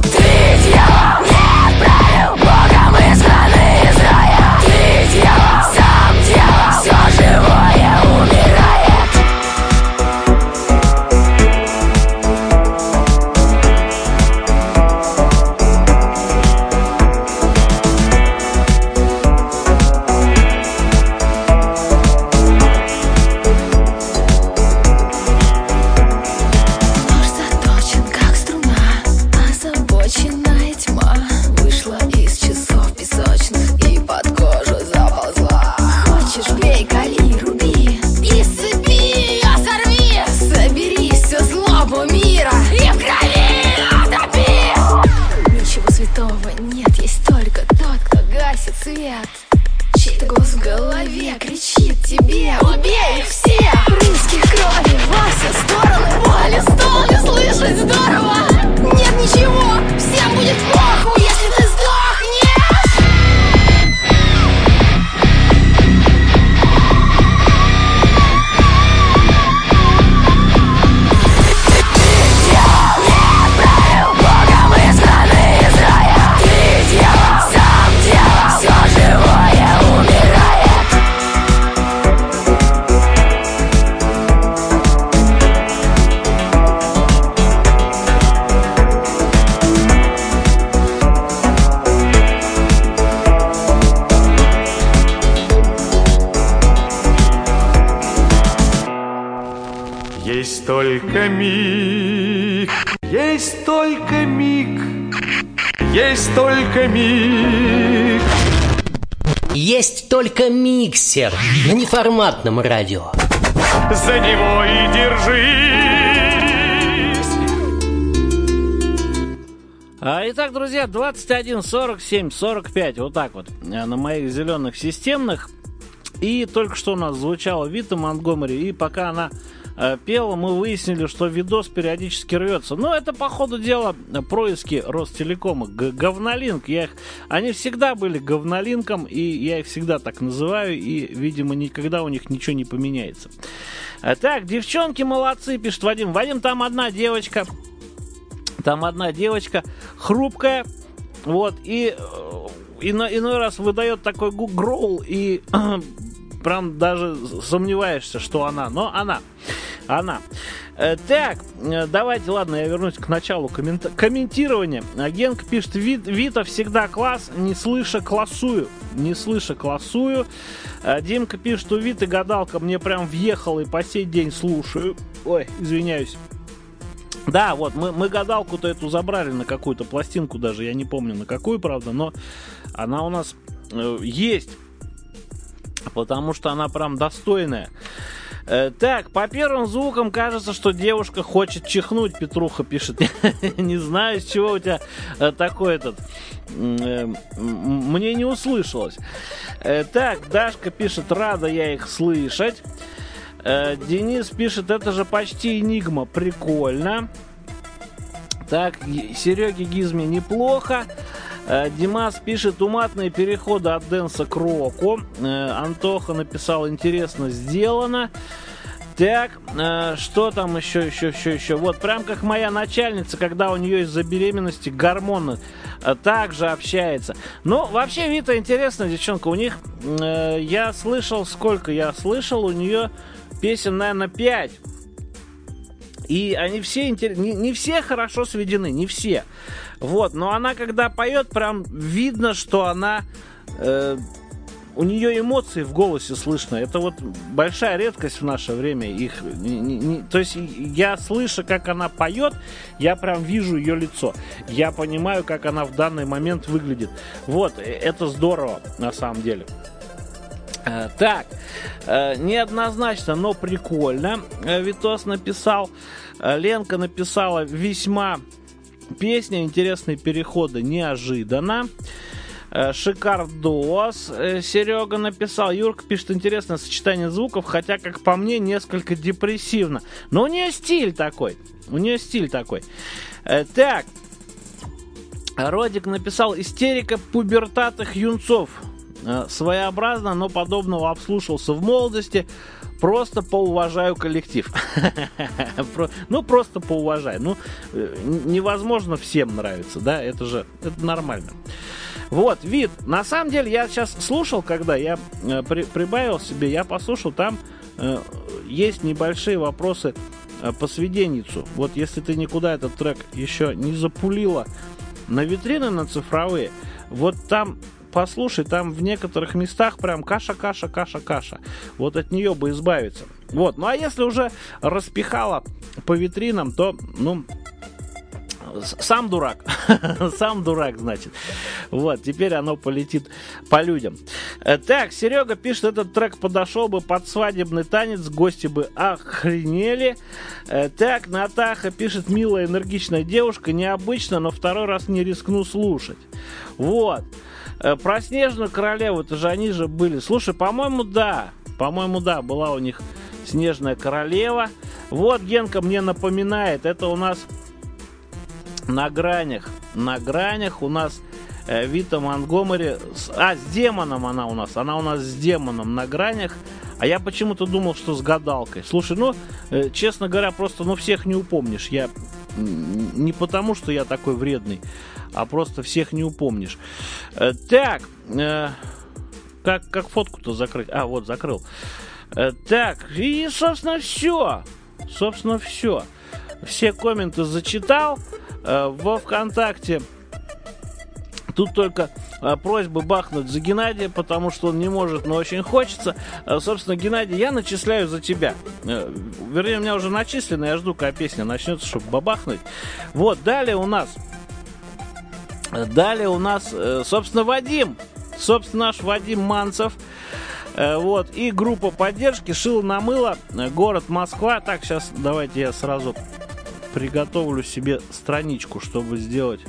Ты дьявол, не отправил Богом изгнанный из рая. Ты дьявол, сам дьявол, все живое умирает. Чей-то голос в голове кричит тебе: убей их всех! Брызги крови во все стороны. Боли стол не слышать здорово. Нет ничего, всем будет плохо, если ты сдохнешь. Ты дьявол, не отправил Богом изгнанный из рая. Ты дьявол, сам дьявол, все живое умирает. Есть только миг, есть только миг, есть только миг. Есть только миксер на неформатном радио. За него и держись. Итак, друзья, 21, 47, 45, вот так вот, на моих зеленых системных. И только что у нас звучала Вита Монтгомери, и пока она пела, мы выяснили, что видос периодически рвется. Но это, по ходу дела, происки Ростелекома. Говнолинк. Они всегда были говнолинком, и я их всегда так называю, и, видимо, никогда у них ничего не поменяется. Так, девчонки молодцы, пишет Вадим. Вадим, там одна девочка хрупкая, вот, и иной раз выдает такой гроул, и прям даже сомневаешься, что она, но она. Так, давайте, ладно, я вернусь к началу комментирования. Генка пишет: Вита всегда класс, не слыша классую. Димка пишет: у Виты гадалка мне прям въехала и по сей день слушаю. Ой, извиняюсь. Да, вот, мы гадалку-то эту забрали на какую-то пластинку даже, я не помню на какую, правда, но она у нас есть, потому что она прям достойная. Так, по первым звукам кажется, что девушка хочет чихнуть, Петруха пишет. Не знаю, с чего у тебя такой этот... Мне не услышалось. Так, Дашка пишет: рада я их слышать. Денис пишет: это же почти Энигма, прикольно. Так, Сереге Гизме неплохо. Димас пишет: уматные переходы от дэнса к року. Антоха написал: интересно сделано. Так, что там еще? Вот, прям как моя начальница, когда у нее из-за беременности гормоны также общается. Ну, вообще, Вита интересная девчонка. У них, я слышал, у нее песен, наверное, 5. И они все не все хорошо сведены, не все. Вот, но она, когда поет, прям видно, что она... у нее эмоции в голосе слышно. Это вот большая редкость в наше время. То есть я слышу, как она поет, я прям вижу ее лицо. Я понимаю, как она в данный момент выглядит. Вот, это здорово, на самом деле. Так, неоднозначно, но прикольно. Витос написал. Ленка написала: весьма песня, интересные переходы, неожиданно. Шикардос. Серега написал. Юрка пишет: интересное сочетание звуков, хотя, как по мне, несколько депрессивно. Но у нее стиль такой. Так. Родик написал: истерика пубертатых юнцов. Своеобразно, но подобного обслушался в молодости. просто поуважаю коллектив. Ну, просто поуважаю. Ну, невозможно всем нравится, да, это нормально. Вот, вид. На самом деле, я сейчас слушал, когда я прибавил себе, я послушал, там есть небольшие вопросы по сведенницу. Вот если ты никуда этот трек еще не запулила на витрины, на цифровые, вот там послушай, там в некоторых местах прям каша. Вот от нее бы избавиться. Вот, ну а если уже распихала по витринам, то, ну, сам дурак. Сам дурак, значит. Вот, теперь оно полетит по людям. Так, Серега пишет, этот трек подошел бы под свадебный танец, гости бы охренели. Так, Натаха пишет, милая, энергичная девушка, необычно, но второй раз не рискну слушать. Вот. Про Снежную королеву, это же они же были. Слушай, по-моему, да, была у них Снежная королева. Вот, Генка мне напоминает, это у нас на гранях у нас Вита Монтгомери, с демоном она у нас с демоном на гранях, а я почему-то думал, что с гадалкой. Слушай, ну, честно говоря, просто, ну, всех не упомнишь, я не потому, что я такой вредный, а просто всех не упомнишь. Так, как фотку-то закрыть? А, вот, закрыл. Так, и, собственно, все. Все комменты зачитал. Во ВКонтакте тут только просьба бахнуть за Геннадия, потому что он не может, но очень хочется. Собственно, Геннадий, я начисляю за тебя. Вернее, у меня уже начислено, я жду, когда песня начнется, чтобы бабахнуть. Вот, далее у нас, собственно, Вадим. Собственно, наш Вадим Манцев. Вот, и группа поддержки «Шило на мыло», город Москва. Так, сейчас давайте я сразу приготовлю себе страничку, чтобы сделать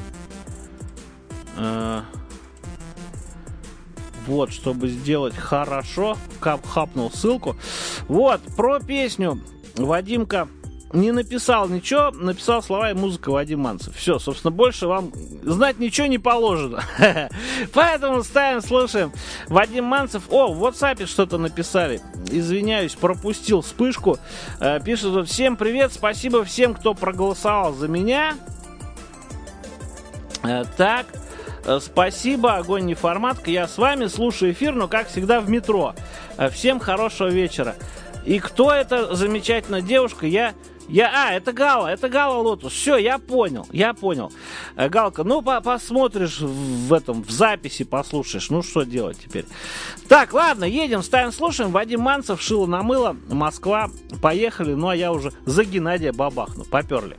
вот, чтобы сделать хорошо. Хапнул ссылку. Вот, про песню Вадимка не написал ничего, написал слова и музыка Вадим Манцев. Все, собственно, больше вам знать ничего не положено. Поэтому ставим, слушаем. Вадим Манцев. О, в WhatsApp что-то написали. Извиняюсь, пропустил вспышку. Пишет тут: всем привет, спасибо всем, кто проголосовал за меня. Так, спасибо, огонь неформатка. Я с вами слушаю эфир, но как всегда в метро. Всем хорошего вечера. И кто эта замечательная девушка? Это Гала Лотус. Все, я понял. Галка, ну, посмотришь в записи, послушаешь. Ну, что делать теперь? Так, ладно, едем, ставим, слушаем. Вадим Манцев, «Шило на мыло», Москва. Поехали, ну, а я уже за Геннадия бабахну. Поперли.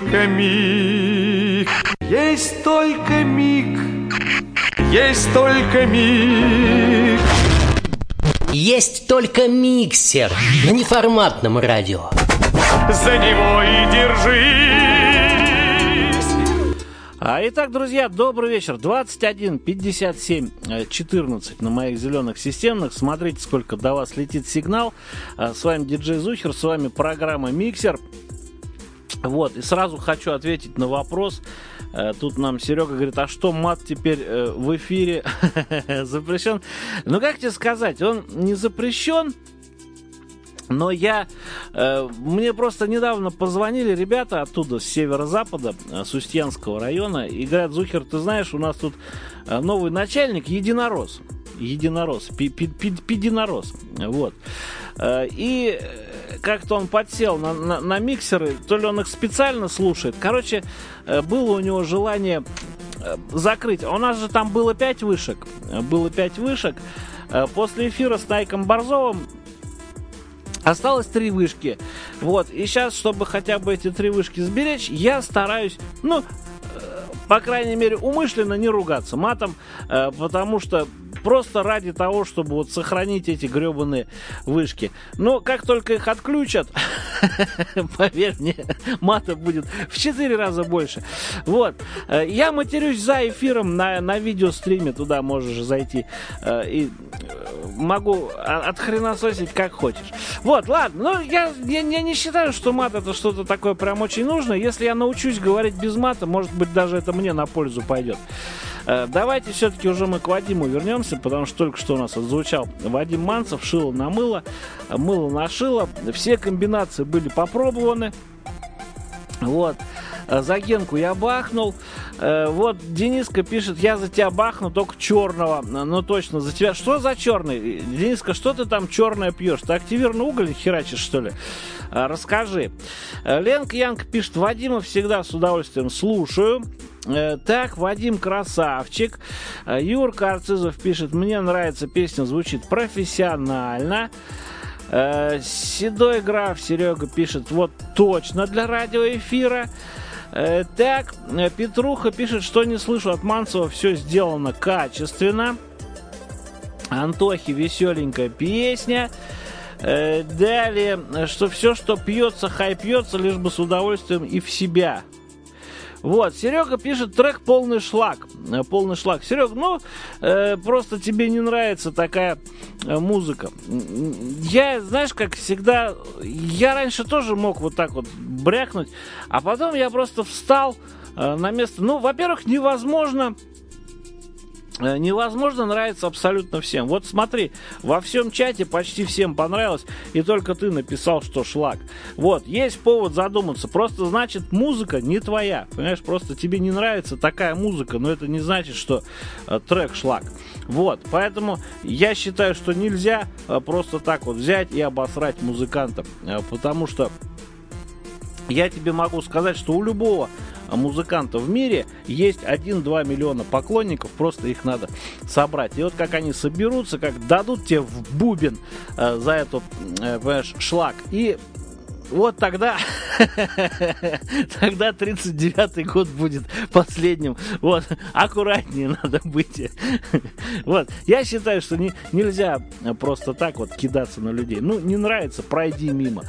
только миг, есть только миг, есть только миг. Есть только миксер на неформатном радио. За него и держись. Итак, друзья, добрый вечер. 21 57 14 на моих зеленых системных. Смотрите, сколько до вас летит сигнал. С вами диджей Зухер, с вами программа «Миксер». Вот, и сразу хочу ответить на вопрос. Тут нам Серега говорит, а что, мат теперь в эфире запрещен? Ну, как тебе сказать, он не запрещен, но мне просто недавно позвонили ребята оттуда, с северо-запада, с Устьянского района, и говорят, Зухер, ты знаешь, у нас тут новый начальник, единорос, пидинорос, вот. И как-то он подсел на миксеры, то ли он их специально слушает. Короче, было у него желание закрыть. У нас же там было 5 вышек. После эфира с Найком Борзовым осталось 3 вышки. Вот. И сейчас, чтобы хотя бы эти 3 вышки сберечь, я стараюсь, по крайней мере, умышленно не ругаться матом, потому что просто ради того, чтобы вот сохранить эти гребаные вышки. Но как только их отключат, поверь мне, мата будет в 4 раза больше. Вот. Я матерюсь за эфиром на видеостриме, туда можешь зайти. И могу отхренасосить как хочешь. Вот, ладно. Но я не считаю, что мат это что-то такое прям очень нужно. Если я научусь говорить без мата, может быть, даже это мне на пользу пойдет. Давайте все-таки уже мы к Вадиму вернемся, потому что только что у нас отзвучал Вадим Манцев, шило на мыло, мыло на шило. Все комбинации были попробованы. Вот. За Генку я бахнул. Вот Дениска пишет, я за тебя бахну, только черного. Ну точно, за тебя. Что за черный? Дениска, что ты там черное пьешь? Ты активированный уголь херачишь, что ли? Расскажи. Ленка Янка пишет, Вадима всегда с удовольствием слушаю. Так, Вадим красавчик. Юрка Арцизов пишет, мне нравится, песня звучит профессионально. Седой граф Серега пишет, вот точно для радиоэфира. Так, Петруха пишет, что не слышу от Манцева, все сделано качественно. Антохи веселенькая песня. Далее, что все, что пьется, хай пьется, лишь бы с удовольствием и в себя. Вот, Серега пишет, трек полный шлак. Полный шлак. Серег, просто тебе не нравится такая музыка. Я, знаешь, как всегда, я раньше тоже мог вот так вот брякнуть, а потом я просто встал на место. Во-первых, невозможно нравится абсолютно всем. Вот смотри, во всем чате почти всем понравилось, и только ты написал, что шлак. Вот, есть повод задуматься. Просто значит, музыка не твоя. Понимаешь, просто тебе не нравится такая музыка, но это не значит, что трек шлак. Вот, поэтому я считаю, что нельзя просто так вот взять и обосрать музыканта. Потому что я тебе могу сказать, что у любого музыканта в мире есть 1-2 миллиона поклонников, просто их надо собрать. И вот как они соберутся, как дадут тебе в бубен за эту, понимаешь, шлак, и вот тогда 39-й год будет последним. Вот, аккуратнее надо быть. Вот, я считаю, что нельзя просто так вот кидаться на людей. Не нравится, пройди мимо.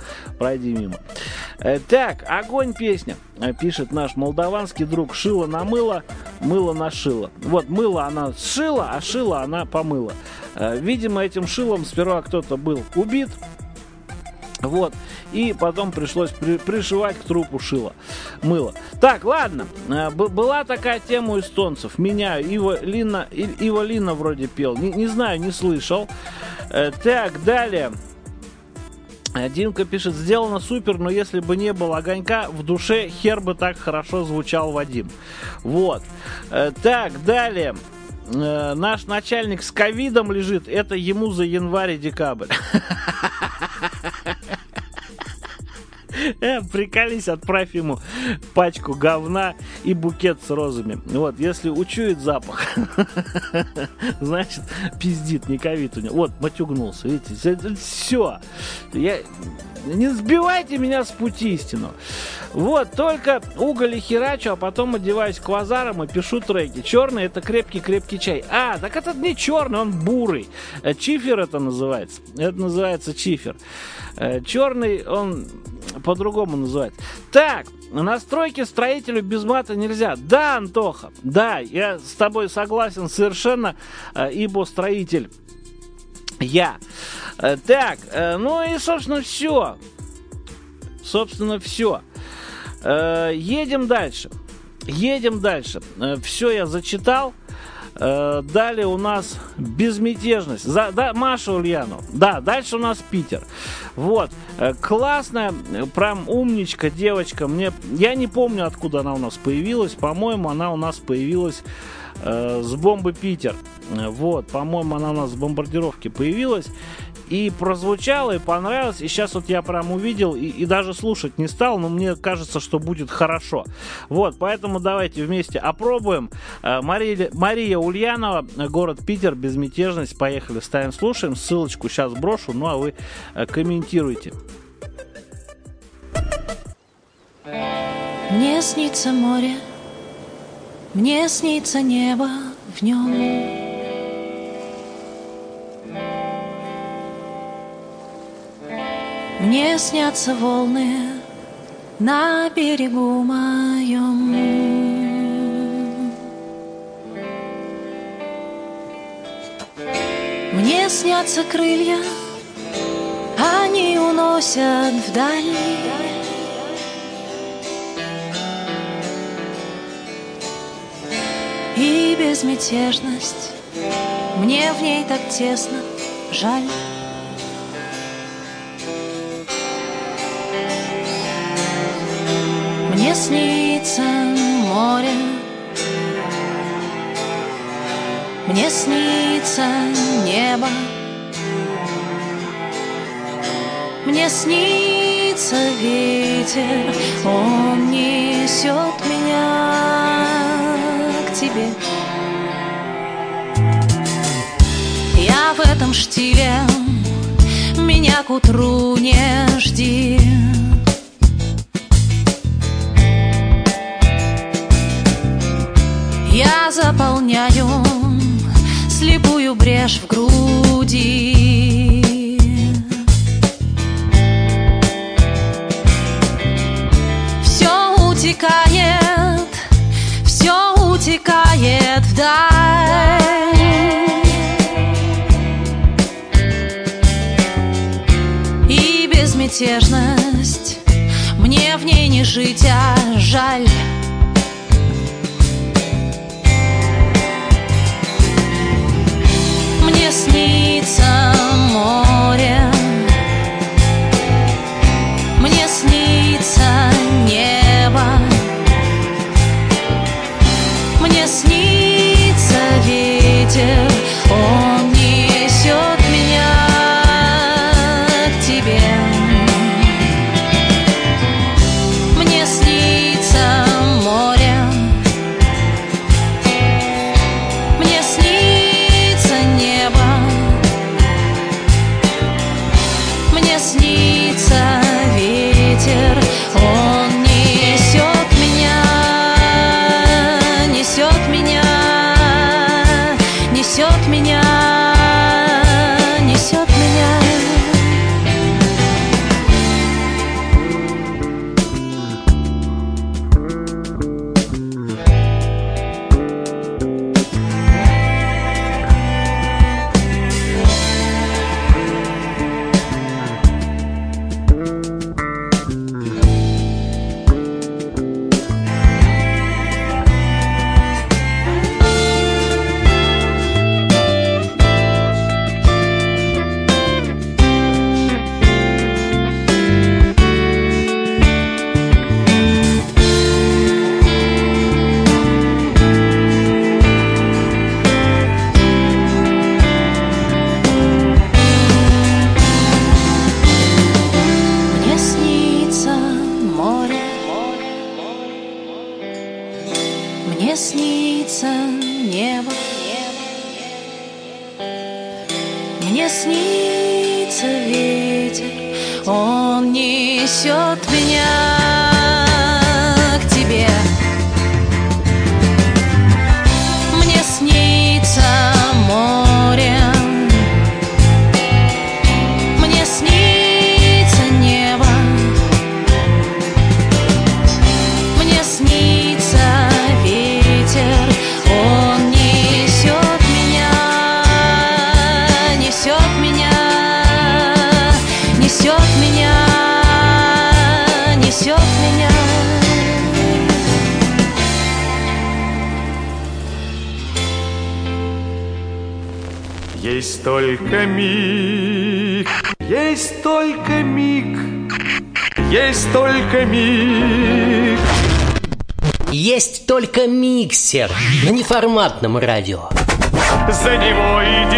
Так, огонь песня, пишет наш молдаванский друг. Шило на мыло, мыло на шило. Вот, мыло она сшила, а шило она помыла. Видимо, этим шилом сперва кто-то был убит. Вот, и потом пришлось пришивать к трупу мыло. Так, ладно, была такая тема у эстонцев. Меняю, Ива Лина вроде пел, не знаю, не слышал. Так, далее. Димка пишет, сделано супер, но если бы не было огонька, в душе хер бы так хорошо звучал Вадим. Вот. Так, далее. Наш начальник с ковидом лежит, это ему за январь и декабрь. Приколись, отправь ему пачку говна и букет с розами. Вот, если учует запах, значит, пиздит, не ковид у него. Вот, матюгнулся, видите, все. Не сбивайте меня с пути истину. Вот, только уголь и херачу, а потом одеваюсь квазаром и пишу треки. Черный — это крепкий-крепкий чай. А, так это не черный, он бурый. Чифер это называется. Это называется чифер. Черный, он по-другому называется. Так, настройки строителю без мата нельзя. Да, Антоха, да, я с тобой согласен совершенно, ибо строитель я. Так, ну и, собственно, все. Едем дальше. Все я зачитал. Далее у нас безмятежность. Маша Ульянова. Да, дальше у нас Питер. Вот. Классная, прям умничка девочка. Я не помню, откуда она у нас появилась. По-моему, она у нас появилась с бомбы Питер. Вот, по-моему, она у нас с бомбардировки появилась. И прозвучало, и понравилось. И сейчас вот я прям увидел и даже слушать не стал, но мне кажется, что будет хорошо. Вот, поэтому давайте вместе опробуем. Мария Ульянова, город Питер, безмятежность. Поехали, ставим, слушаем. Ссылочку сейчас брошу, ну а вы комментируйте. Мне снится море, мне снится небо в нем. Мне снятся волны на берегу моем. Мне снятся крылья, они уносят вдаль. И безмятежность, мне в ней так тесно, жаль. Мне снится море, мне снится небо, мне снится ветер, он несет меня к тебе. Я в этом штиле, меня к утру не жди. Я заполняю слепую брешь в груди. Все утекает вдаль. И безмятежность, мне в ней не жить, а жаль. Мне снится море, мне снится небо, мне снится ветер, он несет меня к тебе. Мне снится море, мне снится небо, мне снится ветер, он несет меня, несет меня, несет меня, несет меня. Мне снится ветер, он несет меня к тебе. Мне снится море, мне снится небо, мне снится ветер, он несет меня, несет меня, несет меня, несет меня. Есть только миг, есть только миг, есть только миг. Есть только миксер на неформатном радио. За него и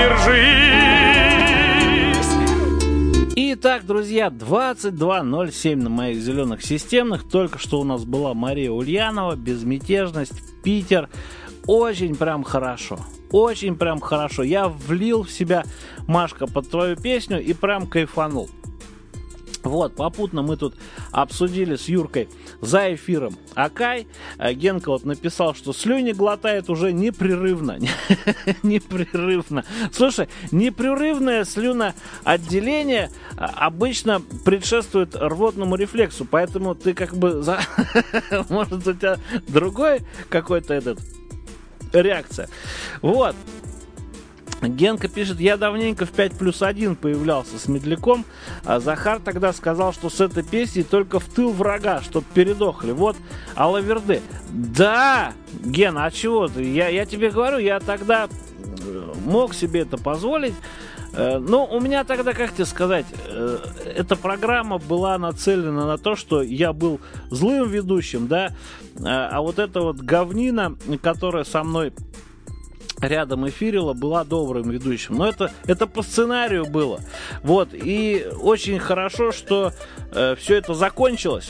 держись. Итак, друзья, 22:07 на моих зеленых системных. Только что у нас была Мария Ульянова, «Безмятежность», Питер. Очень прям хорошо. Очень прям хорошо. Я влил в себя, Машка, под твою песню и прям кайфанул. Вот, попутно мы тут обсудили с Юркой за эфиром Акай. Генка вот написал, что слюни глотает уже непрерывно. Непрерывно. Слушай, непрерывное слюноотделение обычно предшествует рвотному рефлексу, поэтому ты как бы... Может, у тебя другой какой-то реакция. Вот. Генка пишет: я давненько в 5+1 появлялся с медляком, а Захар тогда сказал, что с этой песней только в тыл врага, чтоб передохли. Вот Алаверды. Да, Ген, а чего ты? Я тебе говорю, я тогда мог себе это позволить. Но у меня тогда, как тебе сказать, эта программа была нацелена на то, что я был злым ведущим, да, а вот эта вот говнина, которая со мной рядом эфирила, была добрым ведущим. Но это по сценарию было. Вот. И очень хорошо, что все это закончилось.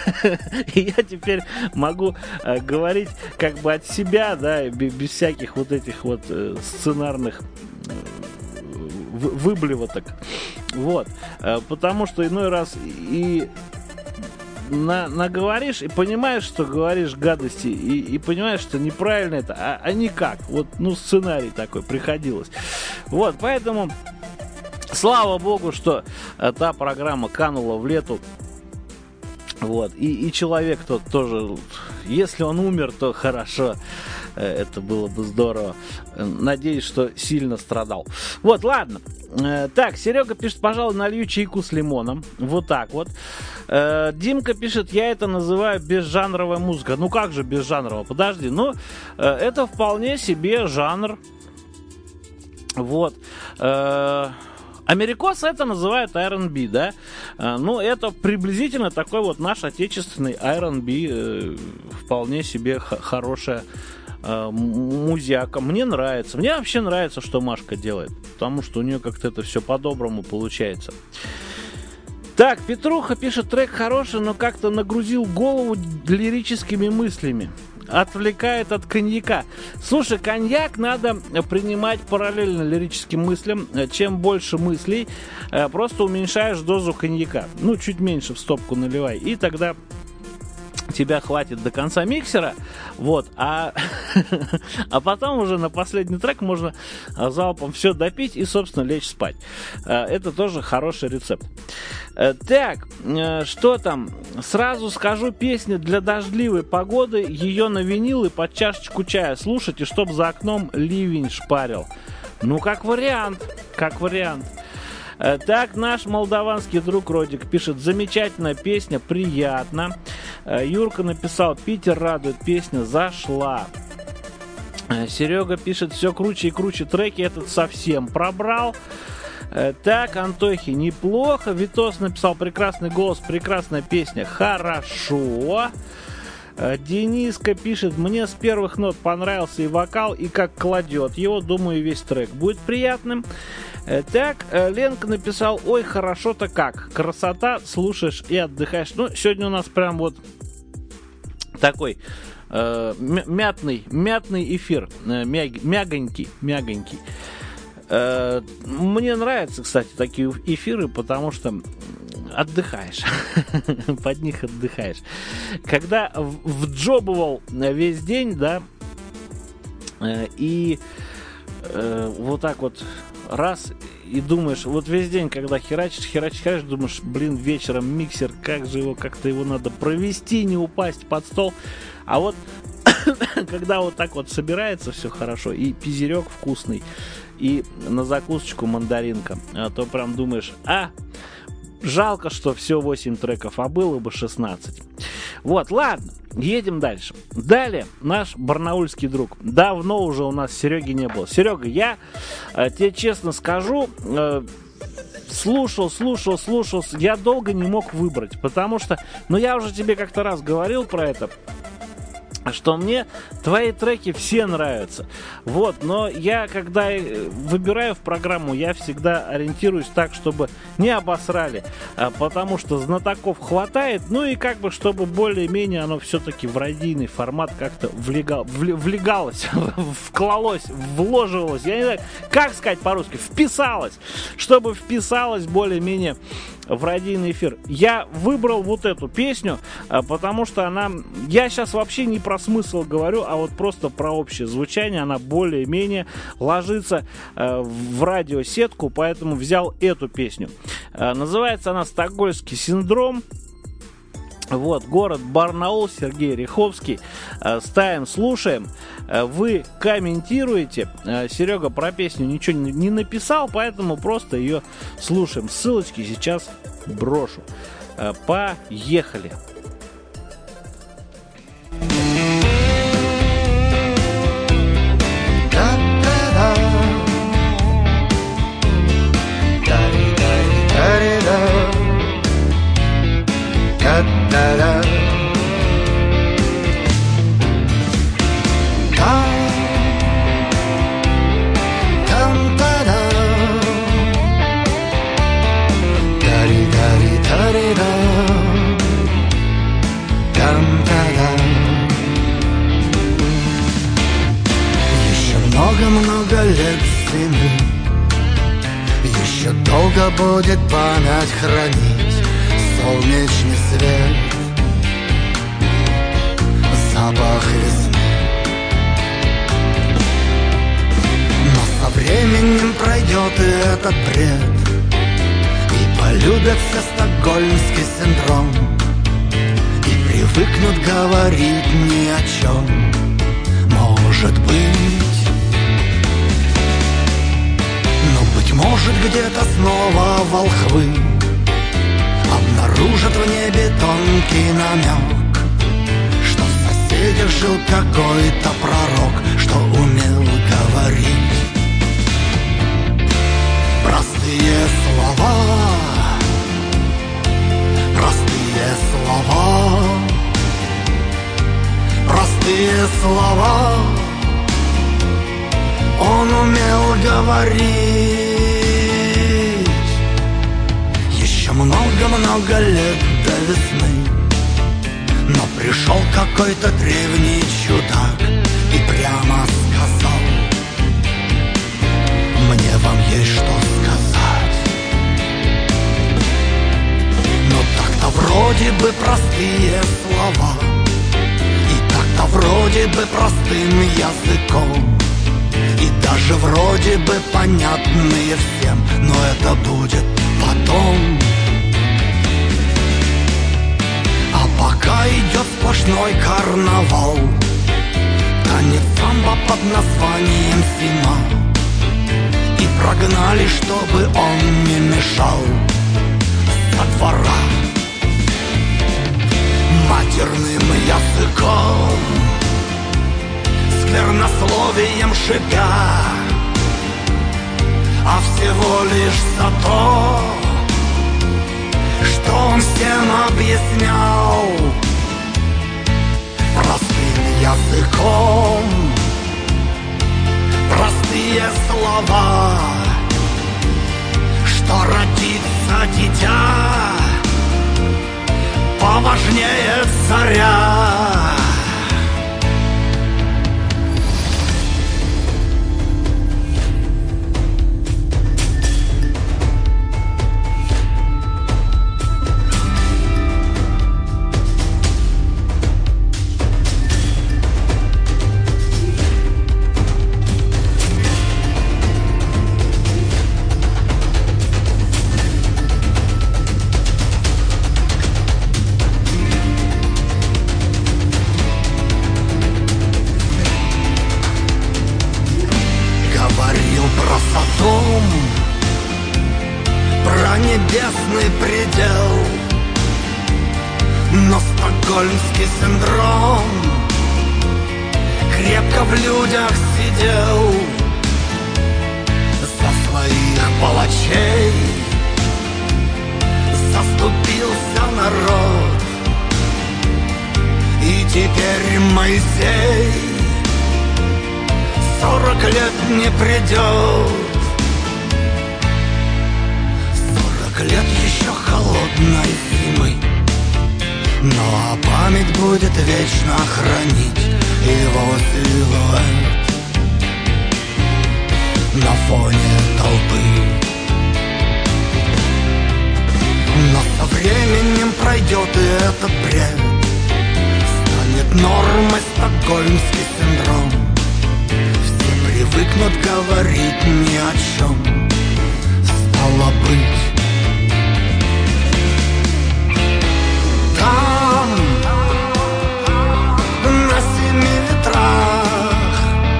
И я теперь могу говорить как бы от себя, да, без всяких вот этих вот сценарных выблевоток. Вот. Потому что иной раз и наговоришь и понимаешь, что говоришь гадости, и понимаешь, что неправильно это, а никак. Вот, сценарий такой приходилось. Вот, поэтому слава богу, что та программа канула в лету. Вот, и человек тот тоже, если он умер, то хорошо. Это было бы здорово. Надеюсь, что сильно страдал. Вот, ладно. Так, Серега пишет: пожалуй, налью чайку с лимоном. Вот так вот. Димка пишет: я это называю безжанровая музыка. Ну как же безжанровая? Подожди. Это вполне себе жанр. Вот. Америкосы это называют R&B, да? Это приблизительно такой вот наш отечественный R&B. Вполне себе хорошая музяка. Мне нравится. Мне вообще нравится, что Машка делает. Потому что у нее как-то это все по-доброму получается. Так, Петруха пишет: трек хороший, но как-то нагрузил голову лирическими мыслями. Отвлекает от коньяка. Слушай, коньяк надо принимать параллельно лирическим мыслям. Чем больше мыслей, просто уменьшаешь дозу коньяка. Чуть меньше в стопку наливай. И тогда тебя хватит до конца миксера, вот, а потом уже на последний трек можно залпом все допить и, собственно, лечь спать. Это тоже хороший рецепт. Так, что там? Сразу скажу, песня для дождливой погоды, ее на винил и под чашечку чая слушать, и чтоб за окном ливень шпарил. Как вариант, как вариант. Так, наш молдаванский друг Родик пишет: замечательная песня, приятно. Юрка написал: Питер радует, песня зашла. Серега пишет: все круче и круче треки, этот совсем пробрал. Так, Антохи неплохо. Витос написал: прекрасный голос, прекрасная песня, хорошо. Дениска пишет: мне с первых нот понравился и вокал, и как кладет его, думаю, весь трек будет приятным. Так, Ленка написал: ой, хорошо-то как, красота, слушаешь и отдыхаешь. Сегодня у нас прям вот такой мятный эфир, мягонький. Мне нравятся, кстати, такие эфиры, потому что отдыхаешь. Под них отдыхаешь. Когда вджобывал весь день, да, и вот так вот раз и думаешь, вот весь день, когда херачишь, думаешь, блин, вечером миксер, как-то его надо провести, не упасть под стол. А вот когда вот так вот собирается все хорошо, и пизерек вкусный, и на закусочку мандаринка, то прям думаешь, жалко, что все 8 треков, а было бы 16. Вот, ладно, едем дальше. Далее наш барнаульский друг. Давно уже у нас Сереги не было. Серега, я тебе честно скажу, слушал, я долго не мог выбрать, потому что, я уже тебе как-то раз говорил про это, что мне твои треки все нравятся. Вот, но я, когда выбираю в программу, я всегда ориентируюсь так, чтобы не обосрали, потому что знатоков хватает, и чтобы более-менее оно все-таки в радийный формат как-то влегалось, вклалось, вложивалось, я не знаю, как сказать по-русски, вписалось, чтобы вписалось более-менее в радийный эфир. Я выбрал вот эту песню, потому что я сейчас вообще не про смысл говорю, а вот просто про общее звучание. Она более-менее ложится в радиосетку, поэтому взял эту песню. Называется она «Стокгольмский синдром». Вот, город Барнаул, Сергей Риховский. Ставим, слушаем. Вы комментируете. Серега про песню ничего не написал, поэтому просто ее слушаем. Ссылочки сейчас брошу. Поехали. Еще много-много лет зимы, еще долго будет память хранить солнечный свет, запах весны. Но со временем пройдет и этот бред, и полюбится стокгольмский синдром, и привыкнут говорить ни о чем, может быть. Но быть может где-то снова волхвы обнаружат в небе тонкий намек, что в соседях жил какой-то пророк, что умел говорить простые слова, простые слова, простые слова. Он умел говорить. Еще много-много лет до весны, но пришел какой-то древний чудак и прямо сказал: мне вам есть что сказать. Но так-то вроде бы простые слова, и так-то вроде бы простым языком, и даже вроде бы понятные всем, но это будет потом. А пока идет сплошной карнавал, танец самбо под названием «Зима», и прогнали, чтобы он не мешал со двора матерным языком, сквернословием шипя, а всего лишь за то, что он всем объяснял простым языком, простые слова, что родится дитя поважнее царя. Росатом, про небесный предел. Но стокгольмский синдром крепко в людях сидел. За своих палачей заступился народ. И теперь Моисей 40 лет не придет. 40 лет еще холодной зимы, но память будет вечно хранить его силуэт на фоне толпы. Но со временем пройдет и этот бред. Станет нормой стокгольмский синдром. Все привыкнут говорить ни о чем. Стало быть, там, на 7 ветрах,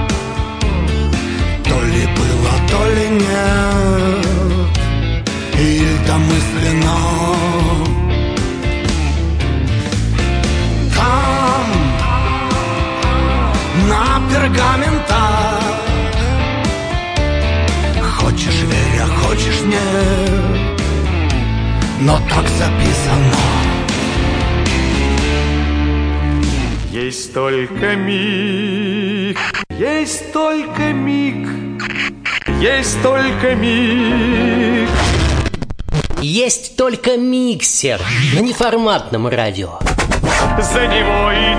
то ли было, то ли нет, или домысленно. Там, на пергаментах, хочешь верь, а хочешь нет, но так записано. Есть только миг, есть только миг, есть только миг. Есть только миксер на неформатном радио. За него и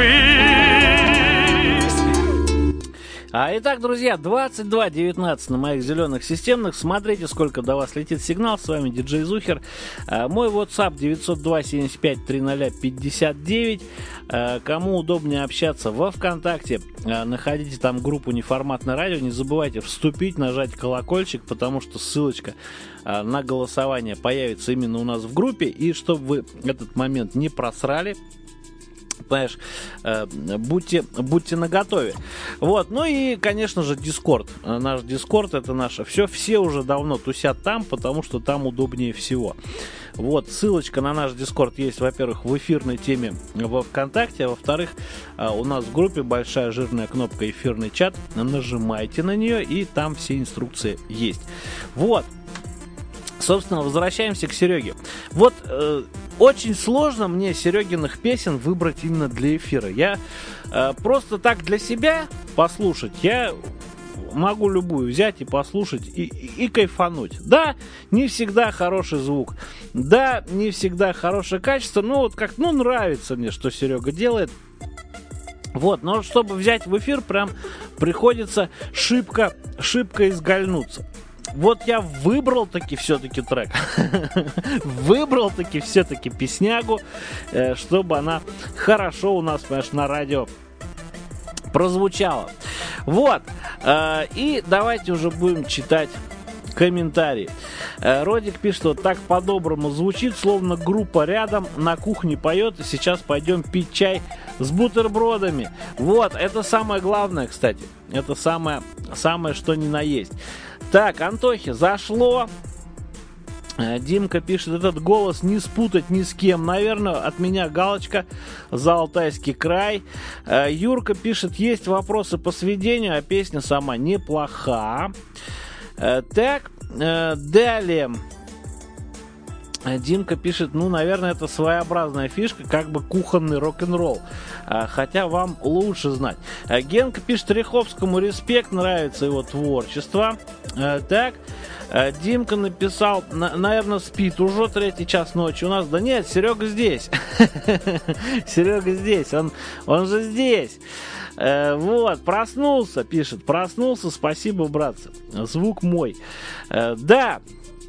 держись. Итак, друзья, 22:19 на моих зеленых системных. Смотрите, сколько до вас летит сигнал. С вами диджей Зухер. Мой WhatsApp 902-75-300-59. Кому удобнее общаться во ВКонтакте, находите там группу «Неформатное радио». Не забывайте вступить, нажать колокольчик, потому что ссылочка на голосование появится именно у нас в группе. И чтобы вы этот момент не просрали, понимаешь, будьте наготове. Вот, ну и, конечно же, Discord. Наш Discord — это наше все. Все уже давно тусят там, потому что там удобнее всего. Вот, ссылочка на наш Discord есть, во-первых, в эфирной теме во ВКонтакте, а во-вторых, у нас в группе большая жирная кнопка «Эфирный чат». Нажимайте на нее, и там все инструкции есть. Вот. Собственно, возвращаемся к Сереге. Вот, очень сложно мне Серегиных песен выбрать именно для эфира. Я просто так для себя послушать, я могу любую взять и послушать и кайфануть. Да, не всегда хороший звук, да, не всегда хорошее качество, но вот как, ну, нравится мне, что Серега делает. Вот, но чтобы взять в эфир, прям приходится шибко изгольнуться. Вот я выбрал таки все-таки трек, выбрал таки все-таки песнягу, чтобы она хорошо у нас, понимаешь, на радио прозвучала. Вот, и давайте уже будем читать комментарии. Родик пишет, что так по-доброму звучит, словно группа рядом на кухне поет, и сейчас пойдем пить чай с бутербродами. Вот, это самое главное, кстати. Это самое, что ни на есть. Так, Антохе, зашло. Димка пишет, этот голос не спутать ни с кем. Наверное, от меня галочка за Алтайский край. Юрка пишет, есть вопросы по сведению, а песня сама неплоха. Так, далее. Димка пишет, ну, наверное, это своеобразная фишка, как бы кухонный рок-н-ролл. Хотя вам лучше знать. Генка пишет, Ряховскому респект, нравится его творчество. Так, Димка написал, наверное, спит уже 3 час ночи у нас. Да нет, Серега здесь. Серега здесь, он же здесь. Вот, проснулся, пишет, проснулся, спасибо, братцы. Звук мой. Да.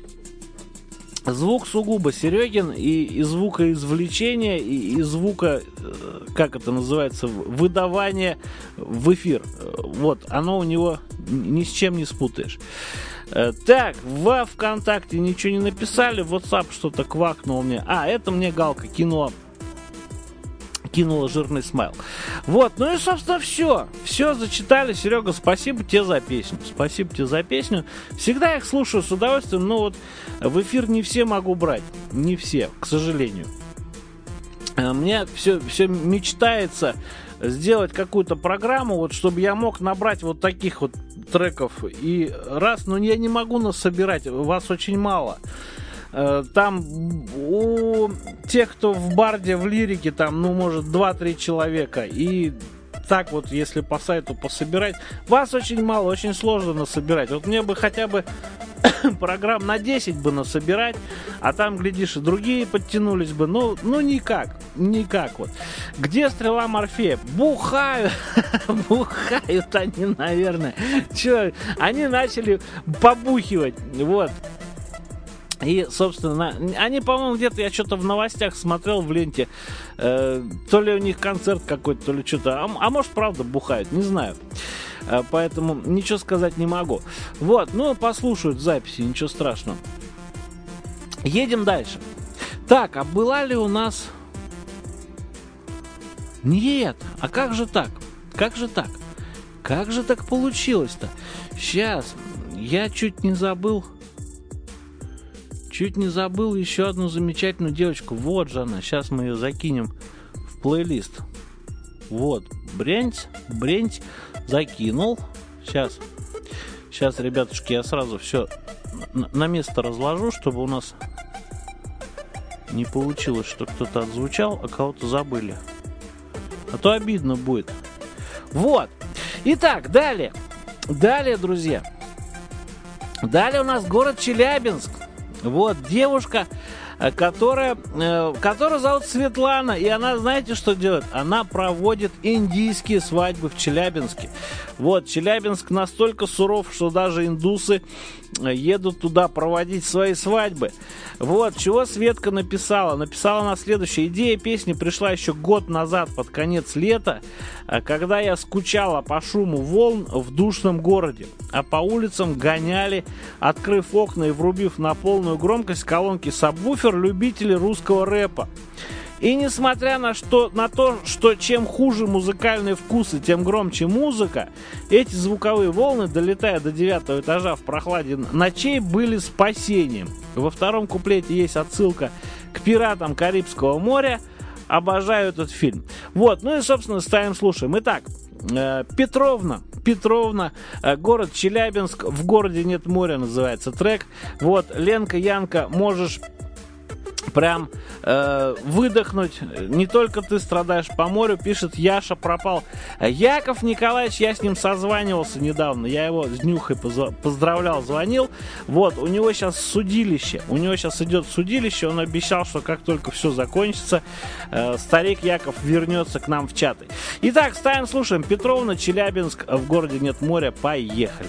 Звук сугубо Серегин, и звукоизвлечение, и звука, как это называется, выдавание в эфир. Вот, оно у него ни с чем не спутаешь. Так, во ВКонтакте ничего не написали, в WhatsApp что-то квакнуло мне. Это мне Галка кинула кинула жирный смайл. Вот, ну и, собственно, все. Все зачитали. Серега, спасибо тебе за песню. Спасибо тебе за песню. Всегда их слушаю с удовольствием, но вот в эфир не все могу брать. Не все, к сожалению. Мне все мечтается сделать какую-то программу, вот, чтобы я мог набрать вот таких вот треков. И раз, но я не могу нас собирать, вас очень мало. Там у тех, кто в барде, в лирике, там, ну, может, 2-3 человека. И так вот, если по сайту пособирать, вас очень мало, очень сложно насобирать. Вот мне бы хотя бы программ на 10 бы насобирать, а там, глядишь, и другие подтянулись бы. Ну никак вот. Где стрела Морфея? Бухают они, наверное. Че, они начали побухивать, вот. И, собственно, они, по-моему, где-то, я что-то в новостях смотрел в ленте, то ли у них концерт какой-то, то ли что-то, а может, правда, бухают, не знаю. Поэтому ничего сказать не могу. Вот, ну, послушают записи, ничего страшного. Едем дальше. Так, а была ли у нас... Нет, а как же так? Как же так? Как же так получилось-то? Сейчас, я чуть не забыл еще одну замечательную девочку. Вот же она. Сейчас мы ее закинем в плейлист. Вот. Бренч закинул. Сейчас, ребятушки, я сразу все на место разложу, чтобы у нас не получилось, что кто-то отзвучал, а кого-то забыли. А то обидно будет. Вот. Итак, далее. Далее, друзья. Далее у нас город Челябинск. Вот, девушка, которая зовут Светлана, и она, знаете, что делает? Она проводит индийские свадьбы в Челябинске. Вот, Челябинск настолько суров, что даже индусы едут туда проводить свои свадьбы. Вот, чего Светка написала? Написала она следующее. Идея песни пришла еще год назад, под конец лета, когда я скучала по шуму волн в душном городе, а по улицам гоняли, открыв окна и врубив на полную громкость колонки сабвуфер любители русского рэпа. И несмотря на то, что чем хуже музыкальные вкусы, тем громче музыка, эти звуковые волны, долетая до 9 этажа в прохладе ночей, были спасением. Во втором куплете есть отсылка к «Пиратам Карибского моря». Обожаю этот фильм. Вот, ну и, собственно, ставим, слушаем. Итак, Петровна, город Челябинск, в городе нет моря называется трек. Вот, Ленка, Янка, можешь прям выдохнуть. Не только ты страдаешь по морю, пишет Яша пропал. Яков Николаевич, я с ним созванивался недавно. Я его с Нюхой поздравлял, звонил. Вот, у него сейчас судилище. У него сейчас идет судилище. Он обещал, что как только все закончится, старик Яков вернется к нам в чаты. Итак, ставим, слушаем. Петровна, Челябинск, в городе нет моря. Поехали.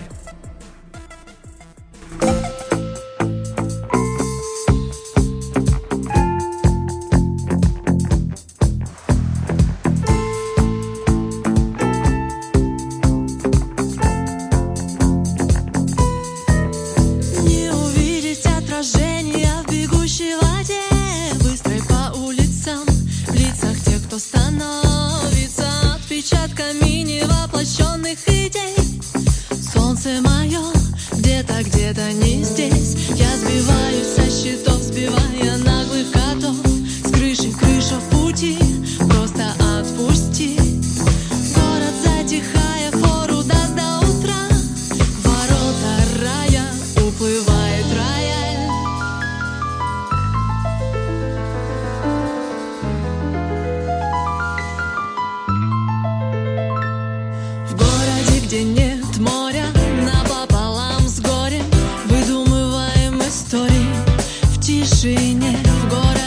Где-то не здесь. Я сбиваюсь со счетов, сбивая наглых котов. С крыши крыша в пути, просто отпусти. Город затихая, фору даст до утра. Ворота рая, уплывает рая. В городе, где нет моря, напополам с горем, в тишине, в городе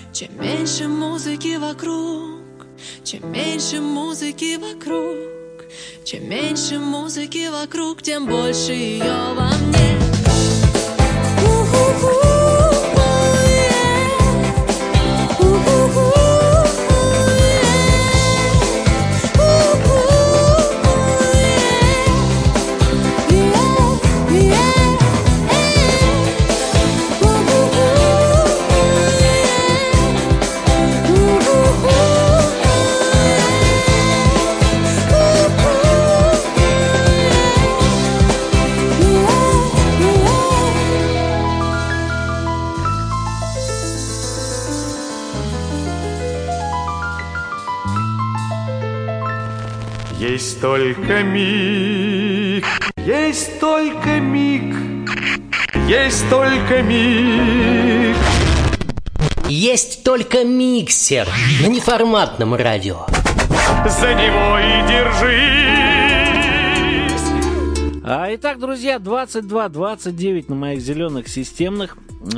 Чем меньше музыки вокруг, чем меньше музыки вокруг, чем меньше музыки вокруг, тем больше ее во мне. Есть только миг, есть только миг, есть только миг. Есть только миксер на неформатном радио. За него и держись. Итак, друзья, 22:29 на моих зеленых системных.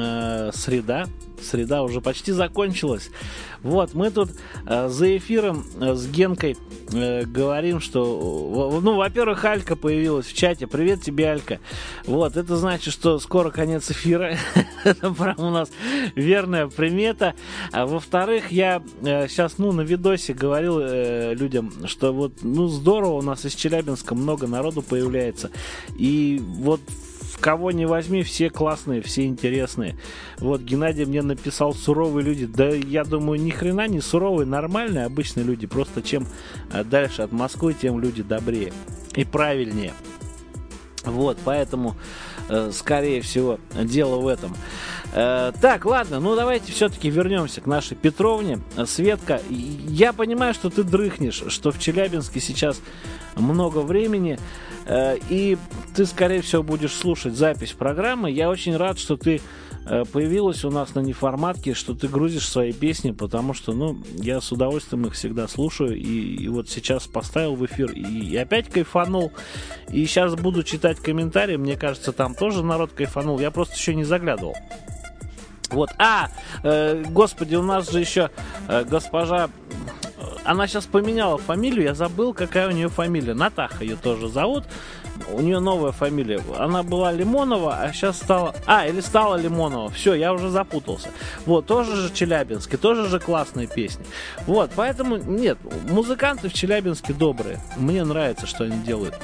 Среда уже почти закончилась. Вот, мы тут за эфиром с Генкой говорим, что, ну, во-первых, Алька появилась в чате. Привет тебе, Алька. Вот, это значит, что скоро конец эфира. Это прям у нас верная примета. А во-вторых, я сейчас, на видосе говорил людям, что вот, здорово, у нас из Челябинска много народу появляется. И вот кого не возьми, все классные, все интересные. Вот Геннадий мне написал: суровые люди. Да я думаю, ни хрена не суровые, нормальные, обычные люди. Просто чем дальше от Москвы, тем люди добрее и правильнее. Вот, поэтому, скорее всего, дело в этом. Так, ладно, давайте все-таки вернемся к нашей Петровне. Светка, я понимаю, что ты дрыхнешь, что в Челябинске сейчас много времени, и ты, скорее всего, будешь слушать запись программы. Я очень рад, что ты появилась у нас на неформатке, что ты грузишь свои песни, потому что, я с удовольствием их всегда слушаю, и вот сейчас поставил в эфир, и опять кайфанул, и сейчас буду читать комментарии, мне кажется, там тоже народ кайфанул, я просто еще не заглядывал. Вот, господи, у нас же еще госпожа, она сейчас поменяла фамилию, я забыл, какая у нее фамилия, Натаха ее тоже зовут, у нее новая фамилия, она была Лимонова, а сейчас стала, или стала Лимонова, все, я уже запутался. Вот, тоже же Челябинский, тоже же классные песни. Вот, поэтому, нет, музыканты в Челябинске добрые, мне нравится, что они делают.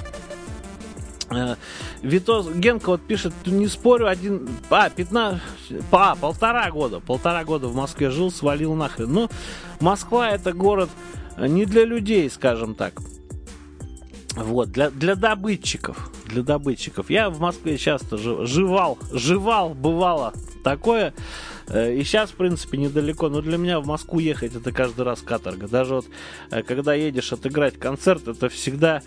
Генка вот пишет: не спорю, полтора года в Москве жил, свалил нахрен. Москва — это город не для людей, скажем так. Вот, для добытчиков. Я в Москве часто жевал, бывало такое. И сейчас, в принципе, недалеко. Но для меня в Москву ехать — это каждый раз каторга. Даже вот, когда едешь отыграть концерт, это всегда...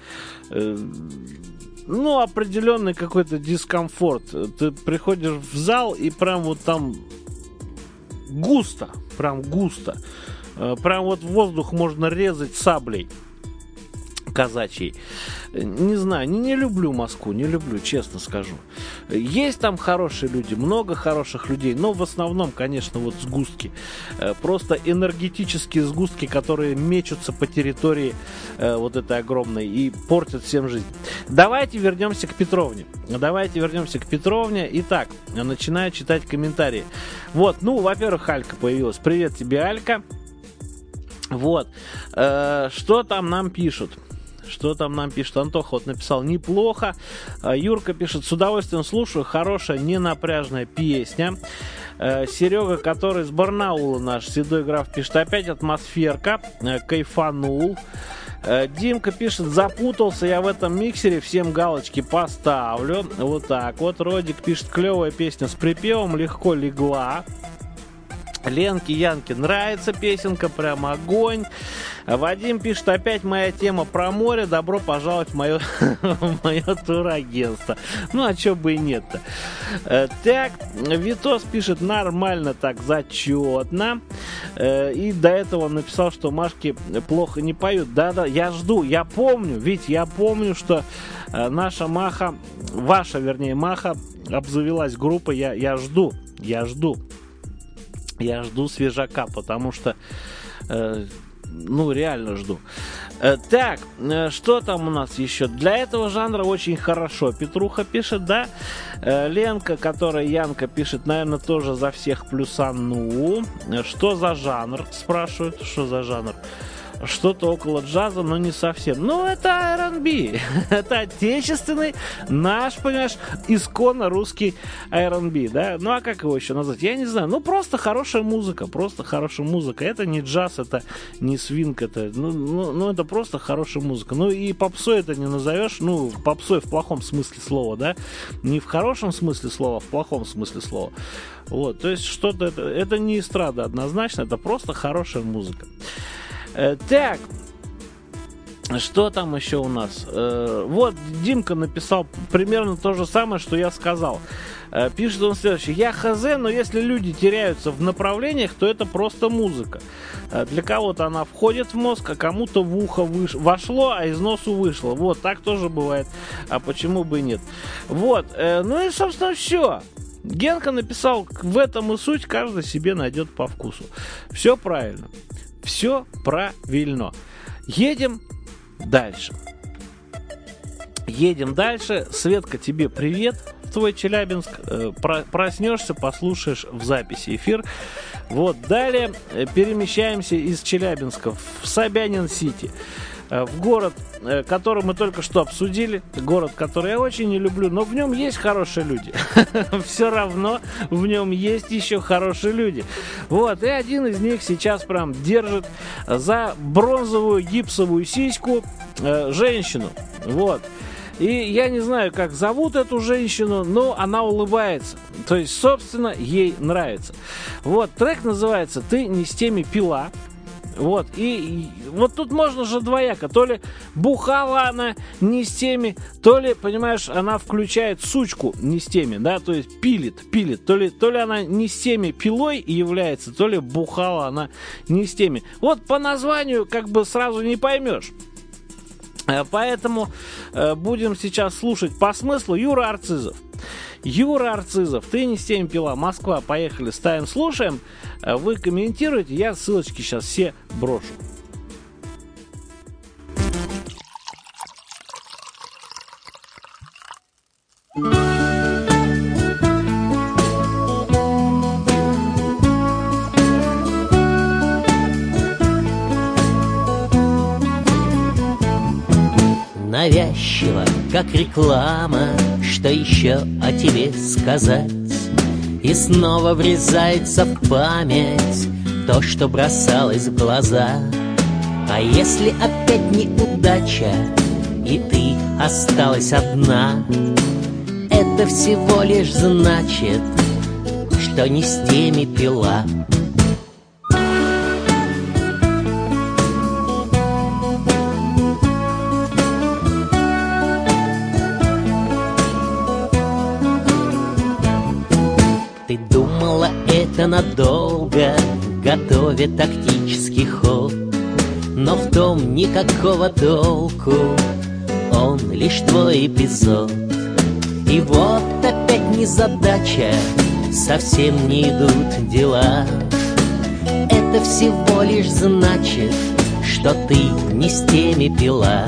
определенный какой-то дискомфорт. Ты приходишь в зал, и прям вот там густо. Прям вот воздух можно резать саблей казачьей. Не знаю, не люблю Москву, не люблю, честно скажу. Есть там хорошие люди, много хороших людей, но в основном, конечно, вот сгустки. Просто энергетические сгустки, которые мечутся по территории вот этой огромной и портят всем жизнь. Давайте вернемся к Петровне. Итак, начинаю читать комментарии. Вот, во-первых, Алька появилась. Привет тебе, Алька. Вот, что там нам пишут? Антоха вот написал: неплохо. Юрка пишет: с удовольствием слушаю, хорошая, ненапряжная песня. Серега, который с Барнаула, наш седой граф, пишет: опять атмосферка, кайфанул. Димка пишет: запутался я в этом миксере, всем галочки поставлю. Вот так вот. Родик пишет: клевая песня с припевом, легко легла. Ленке Янке нравится песенка, прям огонь. Вадим пишет: опять моя тема про море, добро пожаловать в мое турагентство. А чё бы и нет-то. Так, Витос пишет: нормально так, зачетно. И до этого он написал, что Машки плохо не поют. Да-да, я жду, я помню, что наша Маха, ваша, вернее, Маха, обзавелась группой, я жду. Я жду свежака, потому что, реально жду. Так, что там у нас еще? Для этого жанра очень хорошо. Петруха пишет, да? Ленка, которая Янка пишет, наверное, тоже за всех плюсану. Что за жанр? Спрашивают, что за жанр? Что-то около джаза, но не совсем. Это R&B. Это отечественный наш, понимаешь, исконно русский R&B, да? А как его еще назвать? Я не знаю. Просто хорошая музыка. Просто хорошая музыка. Это не джаз, это не свинг, это... это просто хорошая музыка. И попсой это не назовешь. Попсой в плохом смысле слова, да? Не в хорошем смысле слова, а в плохом смысле слова. То есть что-то... Это не эстрада однозначно, это просто хорошая музыка. Так, что там еще у нас? Димка написал примерно то же самое, что я сказал. Пишет он следующее. Я хз, но если люди теряются в направлениях, то это просто музыка. Для кого-то она входит в мозг, а кому-то в ухо вошло, а из носу вышло. Так тоже бывает. А почему бы и нет? И, собственно, все. Генка написал, в этом и суть, каждый себе найдет по вкусу. Все правильно. Все правильно. Едем дальше. Светка, тебе привет в твой Челябинск. Проснешься, послушаешь в записи эфир. Далее перемещаемся из Челябинска в Собянин-Сити. В город, который мы только что обсудили. Город, который я очень не люблю, но в нем есть хорошие люди. Все равно в нем есть еще хорошие люди. И один из них сейчас прям держит за бронзовую гипсовую сиську женщину. И я не знаю, как зовут эту женщину, но она улыбается. То есть, собственно, ей нравится. Трек называется «Ты не с теми пила». И тут можно же двояко. То ли бухала она не с теми, то ли, понимаешь, она включает сучку не с теми, да, то есть пилит. То ли она не с теми пилой является, то ли бухала она не с теми. По названию как бы сразу не поймешь. Поэтому будем сейчас слушать по смыслу. Юра Арцизов, ты не с теми пила. Москва, поехали, ставим, слушаем. Вы комментируете, я ссылочки сейчас все брошу. Навязчиво, как реклама, что еще о тебе сказать? И снова врезается в память то, что бросалось в глаза. А если опять неудача, и ты осталась одна, это всего лишь значит, что не с теми пила. Ты думала, это надолго, готовя тактический ход, но в том никакого толку, он лишь твой эпизод. И вот опять незадача, совсем не идут дела. Это всего лишь значит, что ты не с теми пила.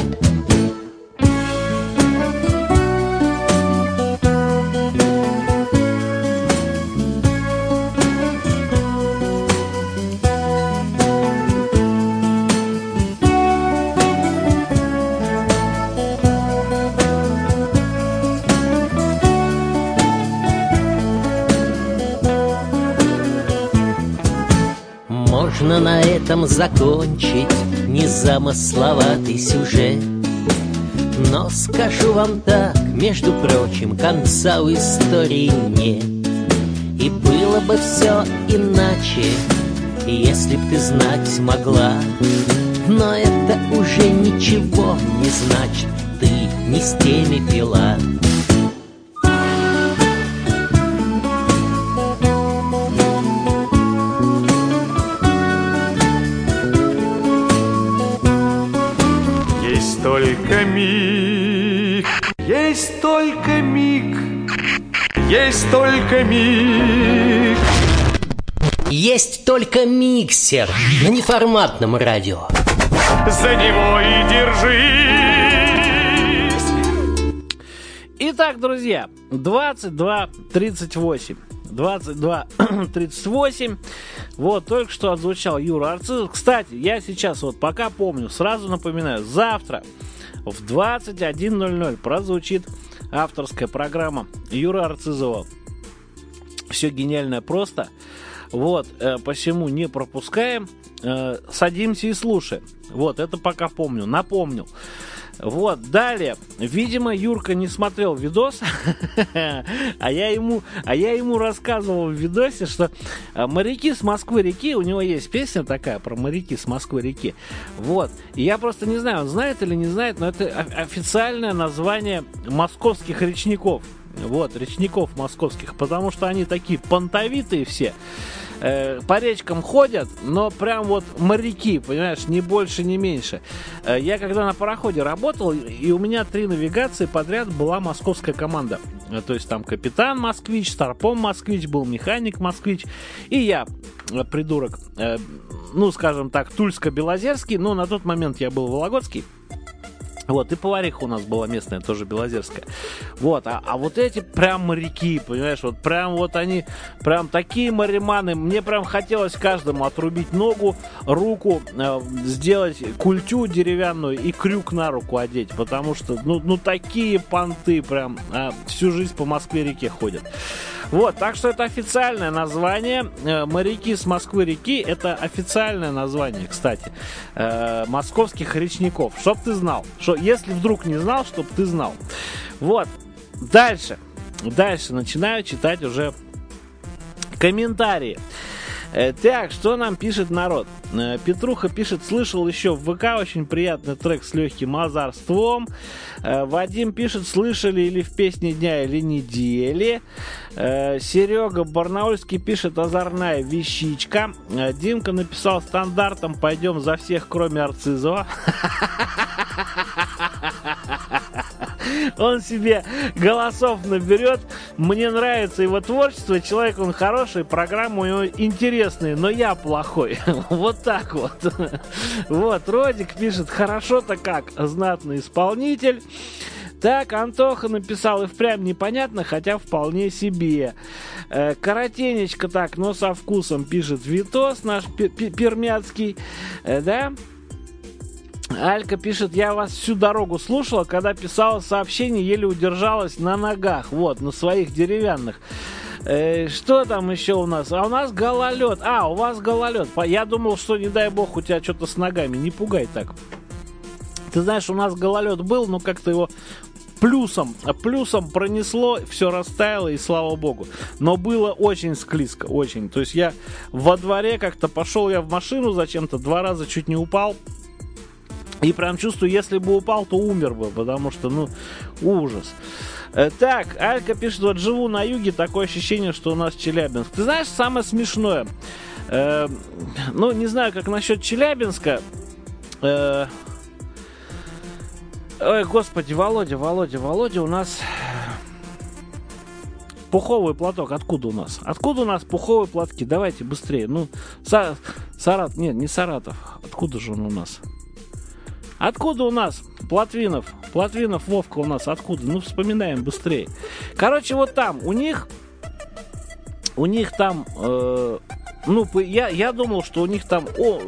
Можно на этом закончить незамысловатый сюжет, но скажу вам так, между прочим, конца у истории нет. И было бы все иначе, если б ты знать могла. Но это уже ничего не значит, ты не с теми пила. Только миг, есть только миг, есть только миг. Есть только миксер на неформатном радио. За него и держись. Итак, друзья, 22:38. 22:38. Вот, только что отзвучал Юра Арцизов. Кстати, я сейчас вот пока помню, сразу напоминаю, завтра в 21:00 прозвучит авторская программа Юры Арцизова «Все гениальное просто». Вот, посему не пропускаем, садимся и слушаем. Вот, это пока помню, напомнил. Вот, далее, видимо, Юрка не смотрел видос, а я ему рассказывал в видосе, что моряки с Москвы-реки, у него есть песня такая про моряки с Москвы-реки. Вот, и я просто не знаю, он знает или не знает, но это официальное название московских речников. Вот, речников московских, потому что они такие понтовитые все, по речкам ходят, но прям вот моряки, понимаешь, ни больше, ни меньше. Я когда на пароходе работал, и у меня 3 навигации подряд была московская команда. То есть там капитан Москвич, старпом Москвич, был механик Москвич, и я, придурок, ну, скажем так, Тульско-Белозерский, но на тот момент я был Вологодский. Вот, и повариха у нас была местная, тоже белозерская. Вот, а вот эти прям моряки, понимаешь, вот прям вот они, прям такие мариманы. Мне прям хотелось каждому отрубить ногу, руку, сделать культю деревянную и крюк на руку одеть, потому что, ну такие понты прям всю жизнь по Москве-реке ходят. Вот, так что это официальное название. Моряки с Москвы-реки — это официальное название, кстати, московских речников. Чтоб ты знал. Что, если вдруг не знал, чтоб ты знал. Вот, дальше начинаю читать уже комментарии. Так, что нам пишет народ? Петруха пишет: слышал еще в ВК очень приятный трек с легким озорством. Вадим пишет: слышали или в песне дня, или недели. Серега Барнаульский пишет: озорная вещичка. Димка написал: стандартом пойдем за всех, кроме Арцизова. Он себе голосов наберет. Мне нравится его творчество. Человек он хороший, программы у него интересные, но я плохой. Вот так вот. Вот, Родик пишет: хорошо-то как, знатный исполнитель. Так, Антоха написал: и впрямь непонятно, хотя вполне себе. Коротенечко так, но со вкусом, пишет Витос, наш пермяцкий. Да? Алька пишет: я вас всю дорогу слушала, когда писала сообщение, еле удержалась на ногах, вот, на своих деревянных. Что там еще у нас? А у нас гололед. У вас гололед. Я думал, что, не дай бог, у тебя что-то с ногами. Не пугай так. Ты знаешь, у нас гололед был, но как-то его плюсом пронесло, все растаяло, и слава богу. Но было очень склизко, очень. То есть я во дворе как-то пошел, я в машину зачем-то, 2 раза чуть не упал. И прям чувствую, если бы упал, то умер бы, потому что, ужас. Так, Алька пишет: вот живу на юге, такое ощущение, что у нас Челябинск. Ты знаешь, самое смешное, не знаю, как насчет Челябинска. Ой, господи, Володя, у нас пуховый платок. Откуда у нас? Откуда у нас пуховые платки? Давайте быстрее. Саратов, нет, не Саратов. Откуда же он у нас? Откуда у нас Плотвинов? Плотвинов, Вовка у нас откуда? Вспоминаем быстрее. Короче, вот там, у них там, я думал, что у них там,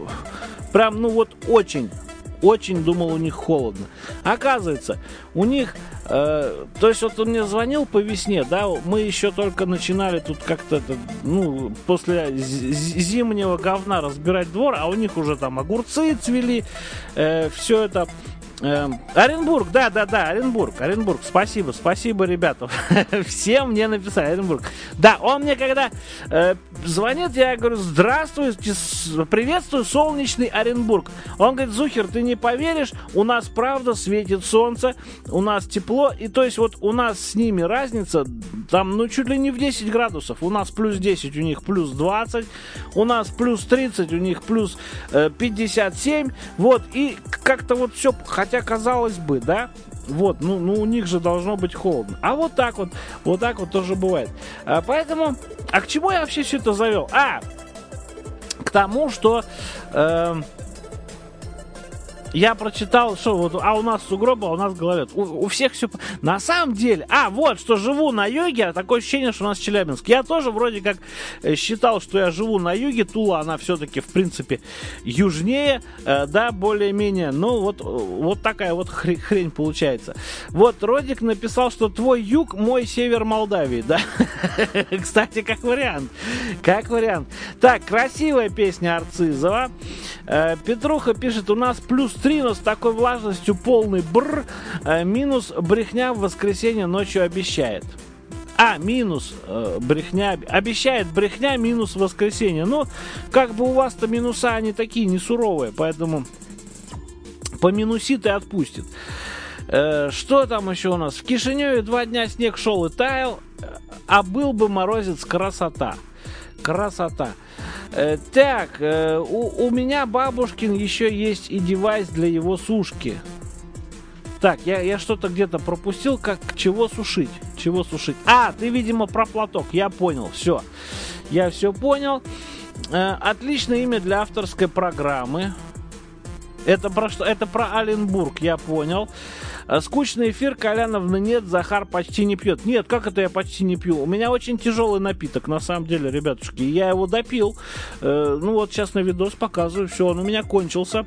очень думал, у них холодно. Оказывается, у них, то есть вот он мне звонил по весне, да, мы еще только начинали тут как-то, после зимнего говна разбирать двор, а у них уже там огурцы цвели, все это. Оренбург, да, Оренбург, спасибо, ребята, всем мне написали, Оренбург. Да, он мне когда звонит, я говорю: здравствуйте, приветствую, солнечный Оренбург. Он говорит: Зухер, ты не поверишь, у нас правда светит солнце, у нас тепло, и то есть вот у нас с ними разница, там, чуть ли не в 10 градусов, у нас плюс 10, у них плюс 20, у нас плюс 30, у них плюс 57, вот, и как-то вот все, хотя казалось бы, да, вот, у них же должно быть холодно. А вот так вот тоже бывает. Поэтому, к чему я вообще все это завел? тому, что я прочитал, что вот, у нас сугробы, а у нас гололед. У всех все... На самом деле... вот, что живу на юге, такое ощущение, что у нас Челябинск. Я тоже вроде как считал, что я живу на юге. Тула, она все-таки, в принципе, южнее, да, более-менее. Ну, вот такая вот хрень получается. Вот, Родик написал, что твой юг, мой север Молдавии, да. Кстати, как вариант. Так, красивая песня Арцизова. Петруха пишет, у нас плюс 3, но с такой влажностью полный бр. Минус брехня в воскресенье ночью обещает. Минус брехня. Обещает брехня, минус воскресенье. Ну, как бы у вас-то минуса, они такие не суровые, поэтому поминусит и отпустит. Что там еще у нас? В Кишиневе 2 дня снег шел и таял, а был бы морозец, красота. Так, у меня бабушкин еще есть и девайс для его сушки. Так, я что-то где-то пропустил, чего сушить. Ты, видимо, про платок, я понял, все. Я все понял. Отличное имя для авторской программы. Это про что? Это про Оленбург, я понял. Скучный эфир, Коляновны нет, Захар почти не пьет. Нет, как это я почти не пью? У меня очень тяжелый напиток, на самом деле, ребятушки. Я его допил. Ну вот сейчас на видос показываю. Все, он у меня кончился.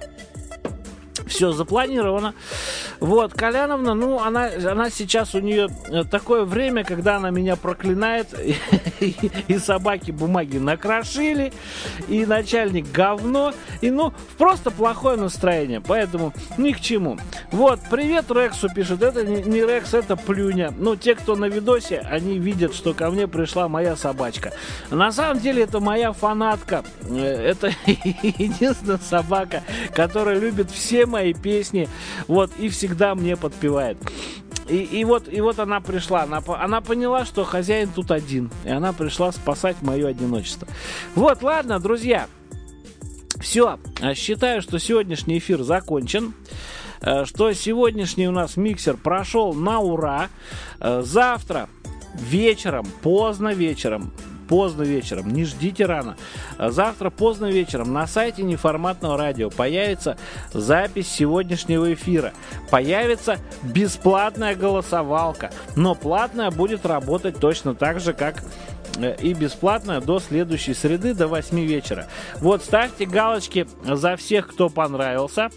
Все запланировано. Вот, Коляновна, ну, она сейчас, у нее такое время, когда она меня проклинает, и собаки бумаги накрошили, и начальник говно, и, ну, просто плохое настроение, поэтому ни к чему. Вот, привет Рексу пишет, это не Рекс, это Плюня. Ну, те, кто на видосе, они видят, что ко мне пришла моя собачка. На самом деле, это моя фанатка, это единственная собака, которая любит все мои песни, вот, и всегда мне подпевает. И вот она пришла, она поняла, что хозяин тут один, и она пришла спасать мое одиночество. Вот, ладно, друзья, все, считаю, что сегодняшний эфир закончен, что сегодняшний у нас миксер прошел на ура. Завтра вечером, поздно вечером, не ждите рано. Завтра поздно вечером на сайте Неформатного радио появится запись сегодняшнего эфира. Появится бесплатная голосовалка, но платная будет работать точно так же, как и бесплатно до следующей среды, до 8 вечера. Вот, ставьте галочки за всех, кто понравился.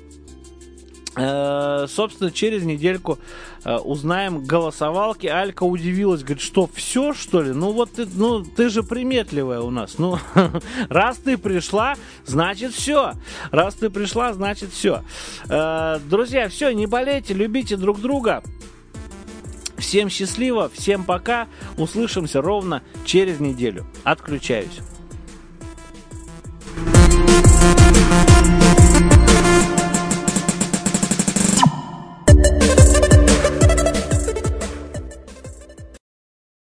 Собственно, через недельку узнаем голосовалки. Алька удивилась, говорит, что все, что ли? Ну вот ты же приметливая у нас. Ну, раз ты пришла, значит все. Друзья, все, не болейте, любите друг друга. Всем счастливо, всем пока. Услышимся ровно через неделю. Отключаюсь.